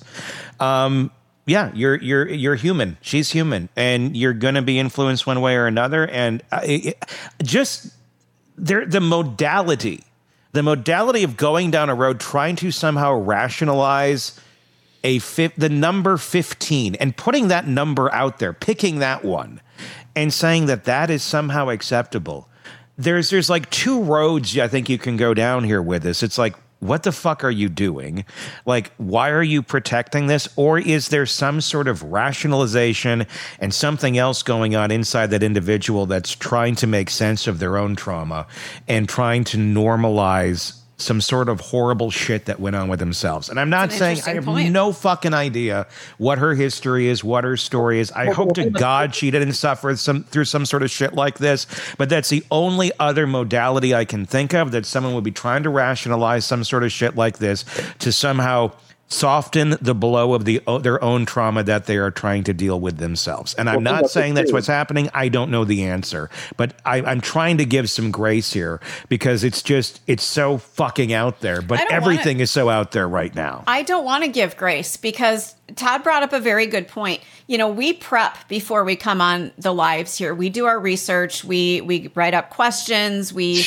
um, yeah, you're you're you're human. She's human, and you're going to be influenced one way or another. And uh, it, just there, the modality, the modality of going down a road trying to somehow rationalize a fif- the number fifteen and putting that number out there, picking that one, and saying that that is somehow acceptable. There's there's like two roads I think you can go down here with this. It's like, what the fuck are you doing? Like, why are you protecting this? Or is there some sort of rationalization and something else going on inside that individual that's trying to make sense of their own trauma and trying to normalize some sort of horrible shit that went on with themselves? And I'm not That's an saying I interesting have point. no fucking idea what her history is, what her story is. I hope to God she didn't suffer some through some sort of shit like this. But that's the only other modality I can think of that someone would be trying to rationalize some sort of shit like this to somehow soften the blow of the their own trauma that they are trying to deal with themselves. And I'm not saying that's what's happening. I don't know the answer, but I, I'm trying to give some grace here because it's just it's so fucking out there. I But don't everything wanna- is so out there right now. I don't want to give grace, because Todd brought up a very good point. You know, we prep before we come on the lives here. We do our research. We we write up questions. We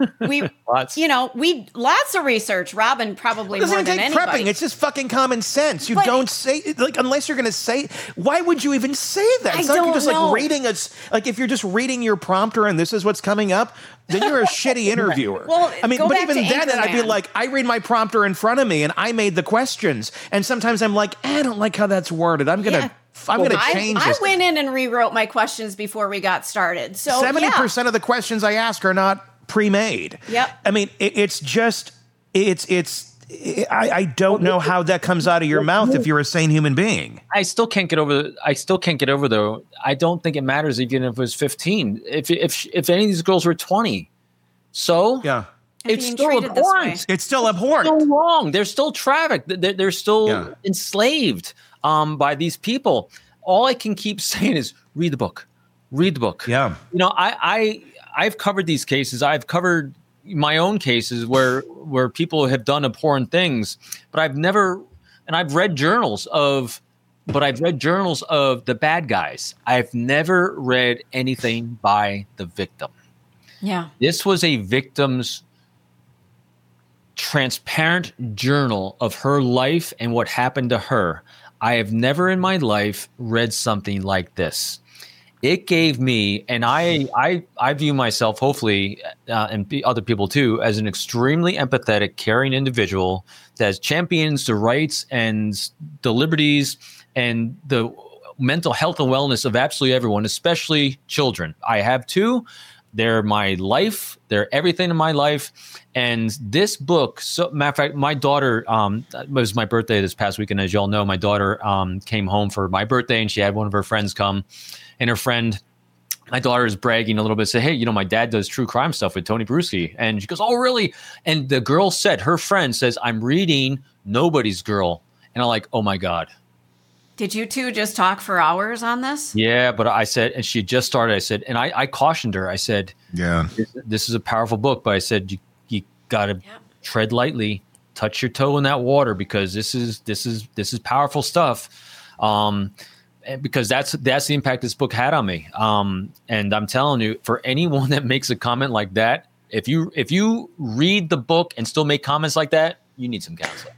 we Lots. you know, we lots of research. Robin probably It doesn't more even than take anybody. prepping. It's just fucking common sense. You But- don't say like unless you're going to say. Why would you even say that? I It's like you're don't just know. like reading a s- like if you're just reading your prompter and this is what's coming up, then you're a shitty interviewer. Well, I mean, go but back even to then, I'd be Anchorman. like, I read my prompter in front of me and I made the questions, and sometimes I'm like, eh, I don't like how that's worded. I'm gonna. Yeah. I'm going to I, change I this. went in and rewrote my questions before we got started. So Seventy yeah. percent of the questions I ask are not pre-made. Yep. I mean, it, it's just it's it's. I, I don't know how that comes out of your mouth if you're a sane human being. I still can't get over. I still can't get over though. I don't think it matters even if it was fifteen. If if if any of these girls were twenty, so Yeah. And it's being still treated this way. abhorrent. It's still abhorrent. Still wrong. They're still trafficked. They're, they're still Yeah. enslaved um, by these people. All I can keep saying is read the book. Read the book. Yeah. You know, I, I I've covered these cases. I've covered my own cases where where people have done abhorrent things, but I've never, and I've read journals of, but I've read journals of the bad guys. I've never read anything by the victim. Yeah. This was a victim's transparent journal of her life and what happened to her. I have never in my life read something like this. It gave me, and I, I, I view myself, hopefully, uh, and be other people too, as an extremely empathetic, caring individual that champions the rights and the liberties and the mental health and wellness of absolutely everyone, especially children. I have two. They're my life. They're everything in my life. And this book, so matter of fact, my daughter, um, it was my birthday this past weekend. As you all know, my daughter um, came home for my birthday and she had one of her friends come. And her friend, my daughter is bragging a little bit, say, hey, you know, my dad does true crime stuff with Tony Bruschi. And she goes, oh, really? And the girl said, her friend says, I'm reading Nobody's Girl. And I'm like, oh, my God. Did you two just talk for hours on this? Yeah, but I said, and she just started, I said, and I, I cautioned her. I said, Yeah. this, this is a powerful book, but I said, you, you got to Yep. tread lightly, touch your toe in that water, because this is, this is, this is powerful stuff. Um, and because that's, that's the impact this book had on me. Um, and I'm telling you, for anyone that makes a comment like that, if you, if you read the book and still make comments like that, you need some counseling.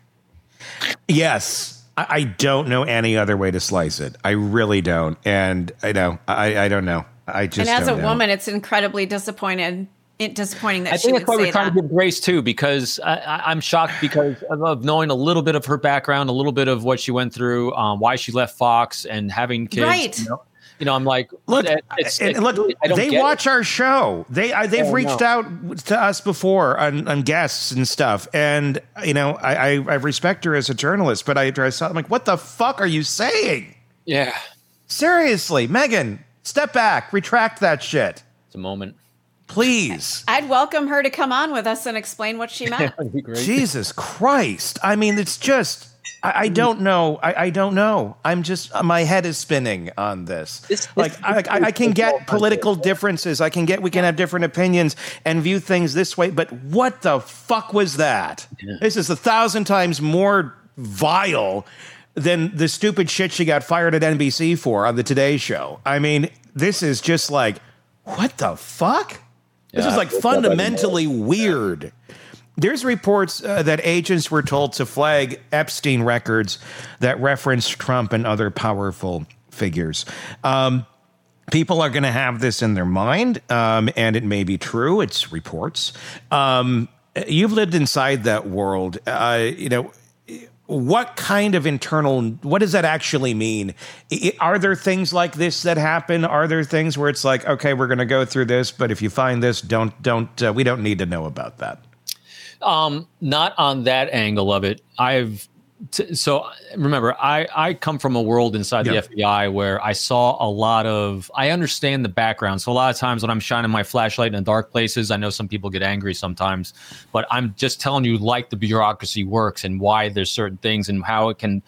Yes. I, I don't know any other way to slice it. I really don't. And I know, I, I don't know. I just And as a don't know. woman, it's incredibly disappointed. It disappointing that I she think would that's why say we're trying that. to give grace too, because I, I, I'm shocked because of, of knowing a little bit of her background, a little bit of what she went through, um, why she left Fox, and having kids. Right. You know, you know I'm like, Look, it- it's, and it's look, really- I don't they get watch it. our show. They I, they've Oh, reached no. out to us before on, on guests and stuff. And you know, I, I I respect her as a journalist, but I, I saw I'm like, what the fuck are you saying? Yeah, Seriously, Megan, step back, retract that shit, it's a moment. please. I'd welcome her to come on with us and explain what she meant. That'd be great. Jesus Christ! I mean, it's just. I, I don't know. I, I don't know. I'm just my head is spinning on this. This- like this- I, I, I can get political differences. I can get we can have different opinions and view things this way. But what the fuck was that? This is a thousand times more vile than the stupid shit she got fired at N B C for on the Today Show. I mean, this is just like what the fuck? This Yeah, is like it's not fundamentally weird. There's reports uh, that agents were told to flag Epstein records that reference Trump and other powerful figures. Um, people are going to have this in their mind, um, and it may be true. It's reports. Um, you've lived inside that world. Uh, you know, what kind of internal, what does that actually mean? I, are there things like this that happen? Are there things where it's like, okay, we're going to go through this, but if you find this, don't, don't, uh, we don't need to know about that. Um, not on that angle of it. I've t- so remember, I I come from a world inside the Yeah. F B I where I saw a lot of. I understand the background. So a lot of times when I'm shining my flashlight in dark places, I know some people get angry sometimes, but I'm just telling you like the bureaucracy works and why there's certain things and how it can.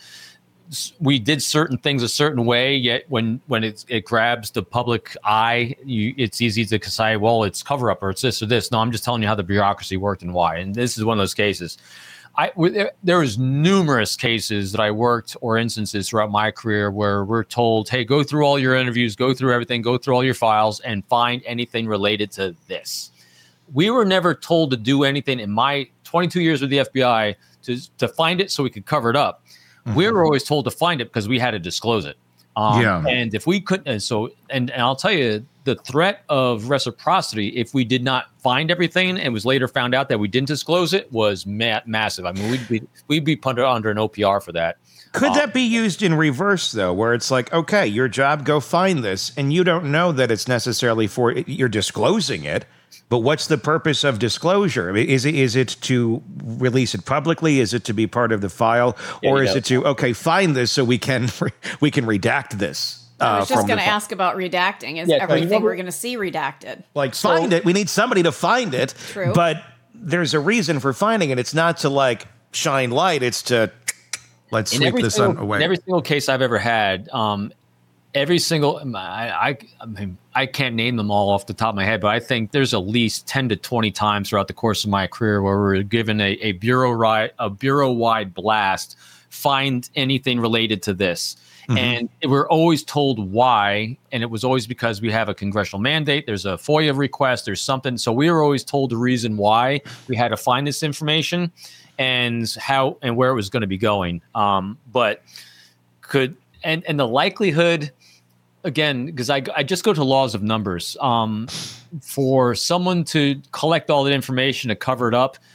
We did certain things a certain way, yet when when it, it grabs the public eye, you, it's easy to say, well, it's cover up or it's this or this. No, I'm just telling you how the bureaucracy worked and why. And this is one of those cases. I there, there was numerous cases that I worked or instances throughout my career where we're told, hey, go through all your interviews, go through everything, go through all your files and find anything related to this. We were never told to do anything in my twenty-two years with the F B I to, to find it so we could cover it up. We were always told to find it because we had to disclose it. Um, Yeah. And if we couldn't, and so, and, and I'll tell you, the threat of reciprocity, if we did not find everything and was later found out that we didn't disclose it, was ma- massive. I mean, we'd be we'd be put under an O P R for that. Could Um, that be used in reverse, though, where it's like, okay, your job, go find this, and you don't know that it's necessarily for, you're disclosing it, but what's the purpose of disclosure? I mean, is it is it to release it publicly? Is it to be part of the file? Yeah, or you is know. it to, okay, find this so we can we can redact this? I uh, was just from the going to fi- ask about redacting. Is Yeah, so you everything know- we're going to see redacted? Like, find it. We need somebody to find it. True. But there's a reason for finding it. It's not to like shine light. It's to let's in sweep this single, away. In every single case I've ever had, um, every single, I, I, I mean, I can't name them all off the top of my head, but I think there's at least ten to twenty times throughout the course of my career where we were given a, a bureau a bureau-wide blast, find anything related to this. Mm-hmm. And we're always told why, and it was always because we have a congressional mandate, there's a FOIA request, there's something. So we were always told the reason why we had to find this information and how and where it was going to be going. Um, but could and and the likelihood, again, because I I just go to laws of numbers, um, for someone to collect all the information to cover it up.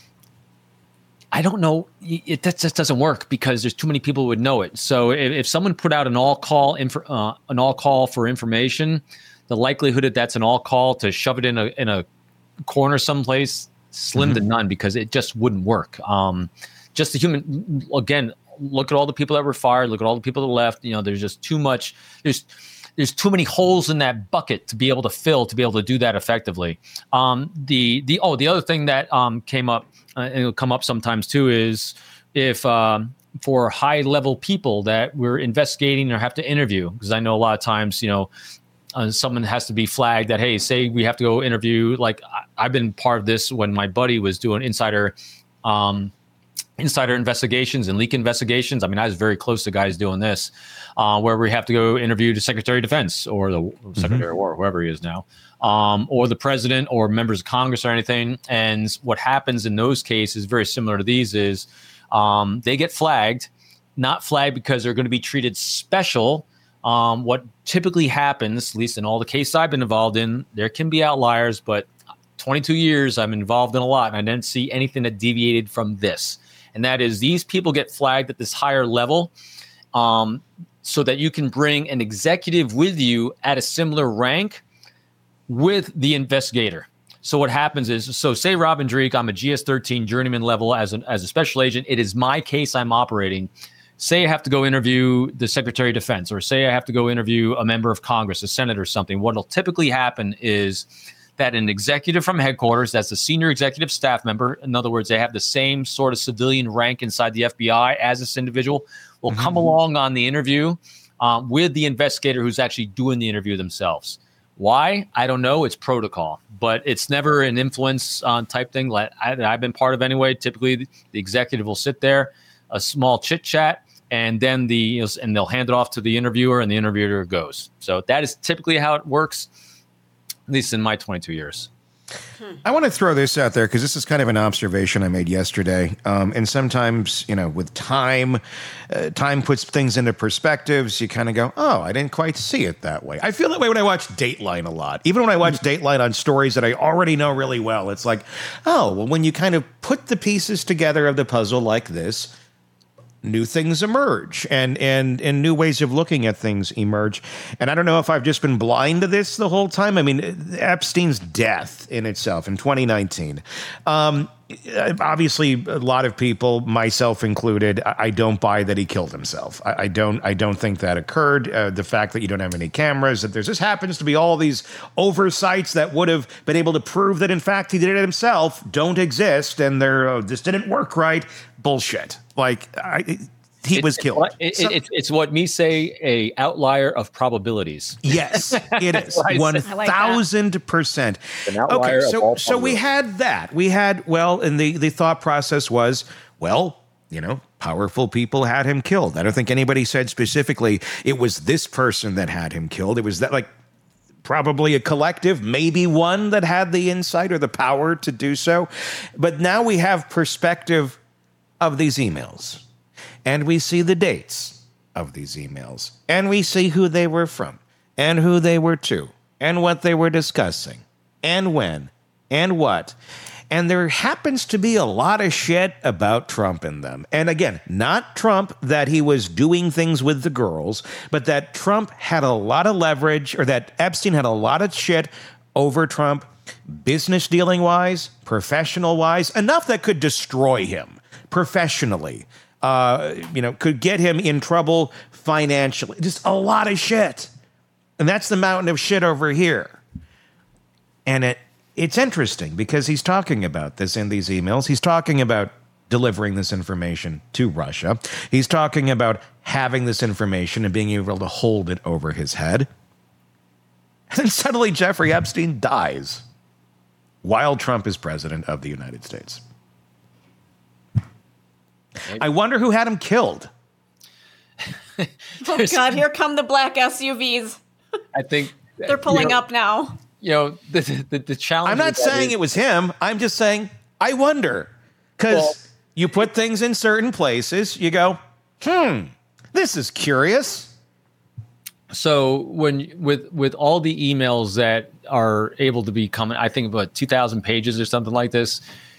I don't know. It that just doesn't work because there's too many people who would know it. So if, if someone put out an all call inf- uh, an all call for information, the likelihood that that's an all call to shove it in a in a corner someplace slim mm-hmm. to none because it just wouldn't work. Um, just the human again. Look at all the people that were fired. Look at all the people that left. You know, there's just too much. There's there's too many holes in that bucket to be able to fill to be able to do that effectively. Um, the the oh the other thing that um, came up. Uh, and it'll come up sometimes too, is if um, for high level people that we're investigating or have to interview, because I know a lot of times, you know, uh, someone has to be flagged that, hey, say we have to go interview. Like I, I've been part of this when my buddy was doing insider um, insider investigations and leak investigations. I mean, I was very close to guys doing this, uh, where we have to go interview the Secretary of Defense or the Secretary mm-hmm. of War, whoever he is now. Um, or the president or members of Congress or anything. And what happens in those cases, very similar to these, is um, they get flagged, not flagged because they're going to be treated special. Um, what typically happens, at least in all the cases I've been involved in, there can be outliers, but twenty-two years I'm involved in a lot, and I didn't see anything that deviated from this. And that is these people get flagged at this higher level um, so that you can bring an executive with you at a similar rank with the investigator. So what happens is, so say Robin Dreek, I'm a G S thirteen journeyman level as, an, as a special agent. It is my case I'm operating. Say I have to go interview the Secretary of Defense, or say I have to go interview a member of Congress, a senator or something. What will typically happen is that an executive from headquarters, that's a senior executive staff member, in other words, they have the same sort of civilian rank inside the F B I as this individual, will mm-hmm. come along on the interview um, with the investigator who's actually doing the interview themselves. Why? I don't know. It's protocol, but it's never an influence uh, type thing like I, I've been part of anyway. Typically, the, the executive will sit there, a small chit chat, and then the you know, and they'll hand it off to the interviewer, and the interviewer goes. So that is typically how it works, at least in my twenty-two years. I want to throw this out there because this is kind of an observation I made yesterday. Um, and sometimes, you know, with time, uh, time puts things into perspectives. You kind of go, oh, I didn't quite see it that way. I feel that way when I watch Dateline a lot. Even when I watch Dateline on stories that I already know really well, it's like, oh, well, when you kind of put the pieces together of the puzzle like this, new things emerge and, and, and new ways of looking at things emerge. And I don't know if I've just been blind to this the whole time. I mean, Epstein's death in itself in twenty nineteen. Um, obviously, a lot of people, myself included, I, I don't buy that he killed himself. I, I don't I don't think that occurred. Uh, the fact that you don't have any cameras, that there just happens to be all these oversights that would have been able to prove that, in fact, he did it himself, don't exist, and they're, oh, this didn't work right. Bullshit. Like, I, he it, was killed. It, so, it, it, it's what me say a outlier of probabilities. Yes, it is. One thousand percent. Okay, so so we had that. We had, well, and the, the thought process was, well, you know, powerful people had him killed. I don't think anybody said specifically it was this person that had him killed. It was that, like, probably a collective, maybe one that had the insight or the power to do so. But now we have perspective of these emails, and we see the dates of these emails, and we see who they were from, and who they were to, and what they were discussing, and when, and what. And there happens to be a lot of shit about Trump in them. And again, not Trump that he was doing things with the girls, but that Trump had a lot of leverage, or that Epstein had a lot of shit over Trump, business dealing wise, professional wise, enough that could destroy him professionally, uh, you know, could get him in trouble financially. Just a lot of shit. And that's the mountain of shit over here. And it it's interesting because he's talking about this in these emails. He's talking about delivering this information to Russia. He's talking about having this information and being able to hold it over his head. And then suddenly Jeffrey Epstein dies while Trump is president of the United States. Maybe. I wonder who had him killed. Oh, God, here come the black S U Vs. I think they're pulling you know, up now. You know, the, the, the challenge. I'm not saying is, it was him. I'm just saying, I wonder. Because well, you put things in certain places, you go, hmm, this is curious. So when with with all the emails that are able to be coming, I think about two thousand pages or something like this.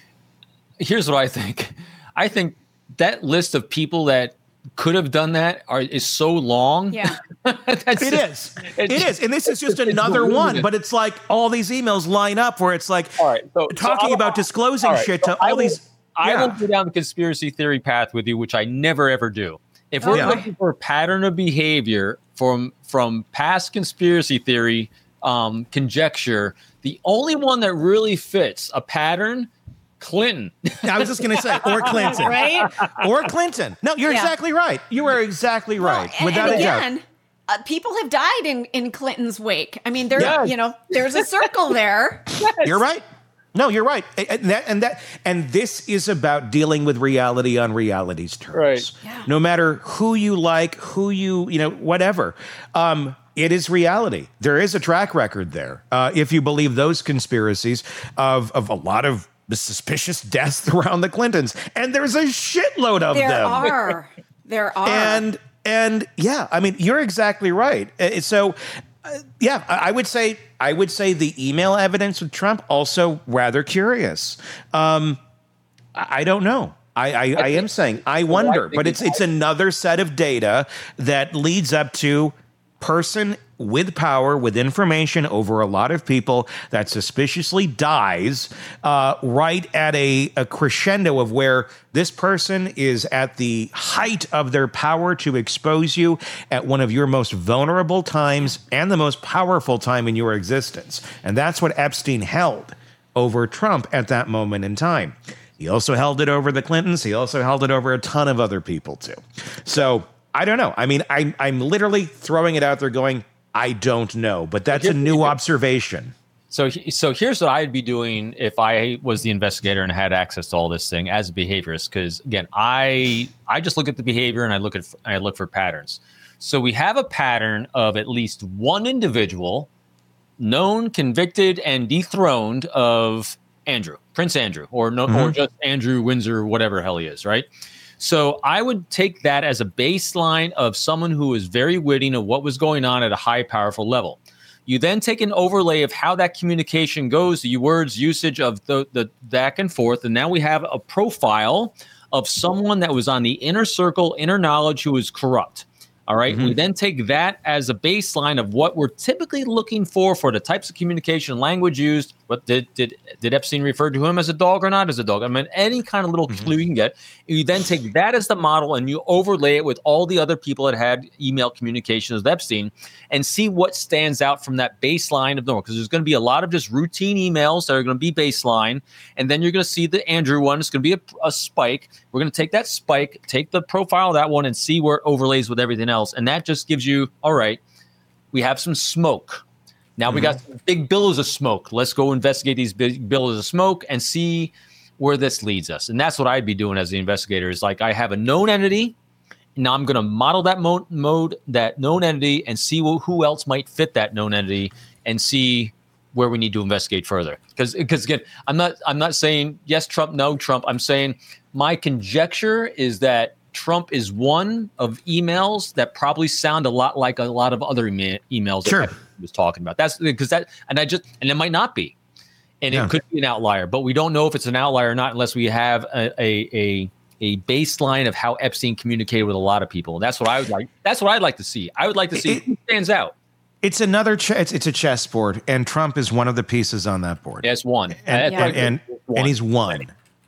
Here's what I think. I think that list of people that could have done that are is so long. Yeah, it is. It is, and this is just another one. But it's like all these emails line up where it's like all right, so, talking so about disclosing all right, shit so to all I will, these. I yeah. will go down the conspiracy theory path with you, which I never ever do. If we're yeah. looking for a pattern of behavior from from past conspiracy theory um, conjecture, the only one that really fits a pattern. Clinton. I was just going to say, or Clinton. Right? Or Clinton. No, you're yeah. exactly right. You are exactly right. Well, and, without and a again, doubt. Uh, people have died in, in Clinton's wake. I mean, there, Yes. you know, there's a circle there. You're right. No, you're right. And that, and that, and this is about dealing with reality on reality's terms. Right. Yeah. No matter who you like, who you, you know, whatever. Um, it is reality. There is a track record there. Uh, if you believe those conspiracies of, of a lot of the suspicious deaths around the Clintons, and there's a shitload of There them. are. There are. And and yeah, I mean, you're exactly right. Uh, So, uh, yeah, I I would say I would say the email evidence with Trump also rather curious. Um, I, I don't know. I, I, I am saying I wonder, but it's it's another set of data that leads up to person with power, with information over a lot of people that suspiciously dies uh, right at a, a crescendo of where this person is at the height of their power to expose you at one of your most vulnerable times and the most powerful time in your existence. And that's what Epstein held over Trump at that moment in time. He also held it over the Clintons. He also held it over a ton of other people, too. So I don't know. I mean, I, I'm literally throwing it out there going, I don't know, but that's a new observation. So, so here's what I'd be doing if I was the investigator and had access to all this thing as a behaviorist. Because again, I I just look at the behavior and I look at I look for patterns. So we have a pattern of at least one individual, known, convicted, and dethroned of Andrew, Prince Andrew, or no, mm-hmm. or just Andrew Windsor, whatever the hell he is, right? So I would take that as a baseline of someone who is very witty of what was going on at a high, powerful level. You then take an overlay of how that communication goes, the words, usage of the, the back and forth, and now we have a profile of someone that was on the inner circle, inner knowledge, who is corrupt. All right. Mm-hmm. We then take that as a baseline of what we're typically looking for for the types of communication, language used. What did did did Epstein refer to him as a dog or not as a dog? I mean, any kind of little mm-hmm. clue you can get. You then take that as the model and you overlay it with all the other people that had email communications with Epstein and see what stands out from that baseline of normal. Because there's going to be a lot of just routine emails that are going to be baseline. And then you're going to see the Andrew one. It's going to be a, a spike. We're going to take that spike, take the profile of that one and see where it overlays with everything else. And that just gives you, all right, we have some smoke. Now mm-hmm. we got some big billows of smoke. Let's go investigate these big billows of smoke and see where this leads us. And that's what I'd be doing as the investigator is like, I have a known entity. Now I'm going to model that mo- mode, that known entity and see wh- who else might fit that known entity and see where we need to investigate further. Because, because again, I'm not, I'm not saying yes, Trump, no, Trump. I'm saying my conjecture is that Trump is one of emails that probably sound a lot like a lot of other email, emails sure. that he was talking about. That's because that, and I just, and it might not be, and yeah. it could be an outlier, but we don't know if it's an outlier or not unless we have a a a, a baseline of how Epstein communicated with a lot of people. And that's what I would like. That's what I'd like to see. I would like to see it, who stands out. It's another. Ch- it's, it's a chessboard, and Trump is one of the pieces on that board. Yes, one, and yeah. and, and, one. and he's one.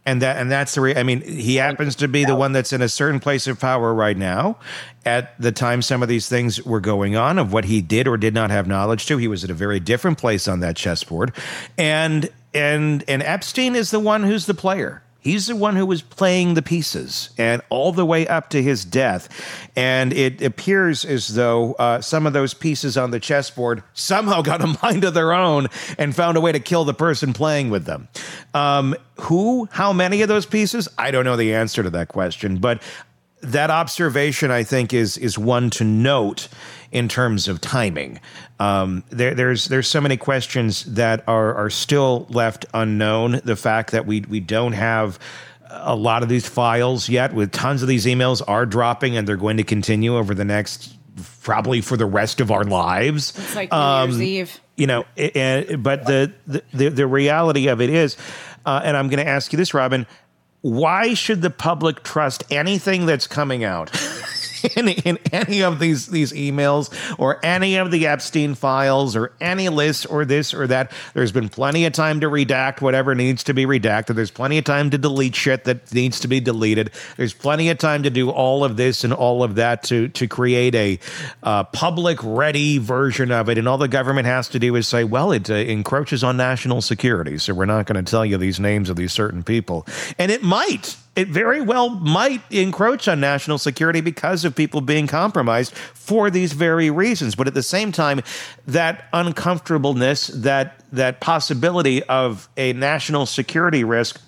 And that and that's the re- I mean, he happens to be the one that's in a certain place of power right now. At the time some of these things were going on, of what he did or did not have knowledge to, he was at a very different place on that chessboard. And and and Epstein is the one who's the player. He's the one who was playing the pieces, and all the way up to his death. And it appears as though uh, some of those pieces on the chessboard somehow got a mind of their own and found a way to kill the person playing with them. Um, who, how many of those pieces? I don't know the answer to that question, but that observation, I think, is is one to note in terms of timing. Um, there, there's there's so many questions that are are still left unknown. The fact that we we don't have a lot of these files yet, with tons of these emails are dropping, and they're going to continue over the next, probably for the rest of our lives. It's like New um, Year's Eve. You know, and, but the, the the reality of it is, uh, and I'm going to ask you this, Robin. Why should the public trust anything that's coming out in, in any of these, these emails or any of the Epstein files or any list or this or that? There's been plenty of time to redact whatever needs to be redacted. There's plenty of time to delete shit that needs to be deleted. There's plenty of time to do all of this and all of that to, to create a uh, public-ready version of it. And all the government has to do is say, well, it uh, encroaches on national security, so we're not going to tell you these names of these certain people. And it might. It very well might encroach on national security because of people being compromised for these very reasons. But at the same time, that uncomfortableness, that that possibility of a national security risk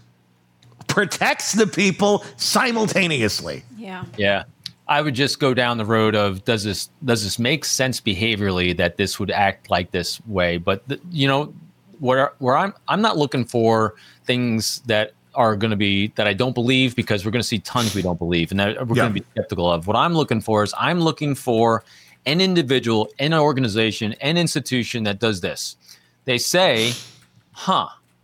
protects the people simultaneously. Yeah. Yeah. I would just go down the road of, does this does this make sense behaviorally that this would act like this way? But, the, you know, where where I'm I'm not looking for things that are going to be that I don't believe, because we're going to see tons we don't believe and that we're yeah. going to be skeptical of. What I'm looking for is I'm looking for an individual, an organization, an institution that does this. They say, huh,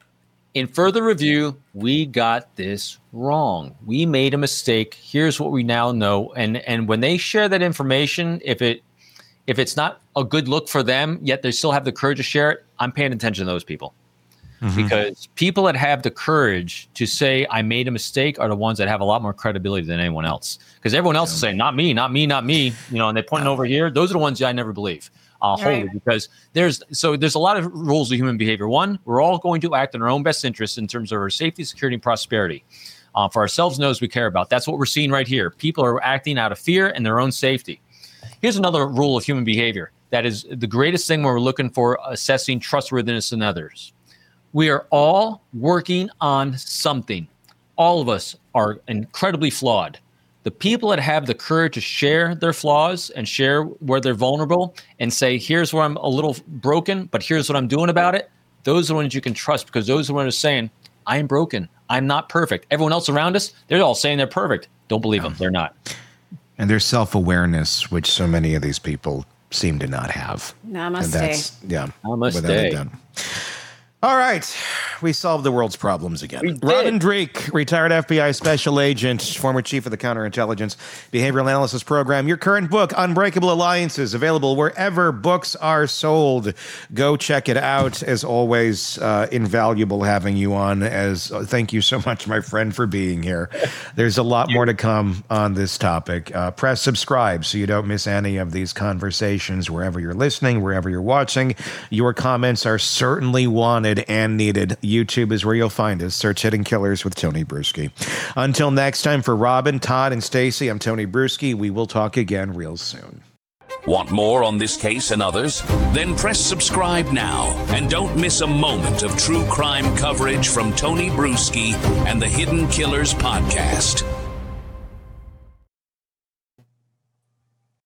in further review, we got this wrong. We made a mistake. Here's what we now know. And and when they share that information, if it if it's not a good look for them, yet they still have the courage to share it, I'm paying attention to those people. Mm-hmm. Because people that have the courage to say, I made a mistake, are the ones that have a lot more credibility than anyone else. Because everyone else yeah. is saying, not me, not me, not me, you know, and they're pointing yeah. over here. Those are the ones I never believe. Uh, wholly, right. Because there's so there's a lot of rules of human behavior. One, we're all going to act in our own best interest in terms of our safety, security, and prosperity. Uh, for ourselves and those we care about. That's what we're seeing right here. People are acting out of fear and their own safety. Here's another rule of human behavior that is the greatest thing when we're looking for assessing trustworthiness in others. We are all working on something. All of us are incredibly flawed. The people that have the courage to share their flaws and share where they're vulnerable and say, here's where I'm a little broken, but here's what I'm doing about it, those are the ones you can trust, because those are the ones who are saying, I am broken. I'm not perfect. Everyone else around us, they're all saying they're perfect. Don't believe them. They're not. And there's self-awareness, which so many of these people seem to not have. Namaste. And that's, yeah. Namaste. Without a doubt. All right. We solved the world's problems again. Robin Dreeke, retired F B I special agent, former chief of the Counterintelligence Behavioral Analysis Program. Your current book, Unbreakable Alliances, available wherever books are sold. Go check it out. As always, uh, invaluable having you on. As uh, thank you so much, my friend, for being here. There's a lot more to come on this topic. Uh, press subscribe so you don't miss any of these conversations wherever you're listening, wherever you're watching. Your comments are certainly wanted and needed. YouTube is where you'll find us. Search Hidden Killers with Tony Bruschi. Until next time, for Robin, Todd, and Stacy, I'm Tony Bruschi. We will talk again real soon. Want more on this case and others? Then press subscribe now and don't miss a moment of true crime coverage from Tony Bruschi and the Hidden Killers podcast.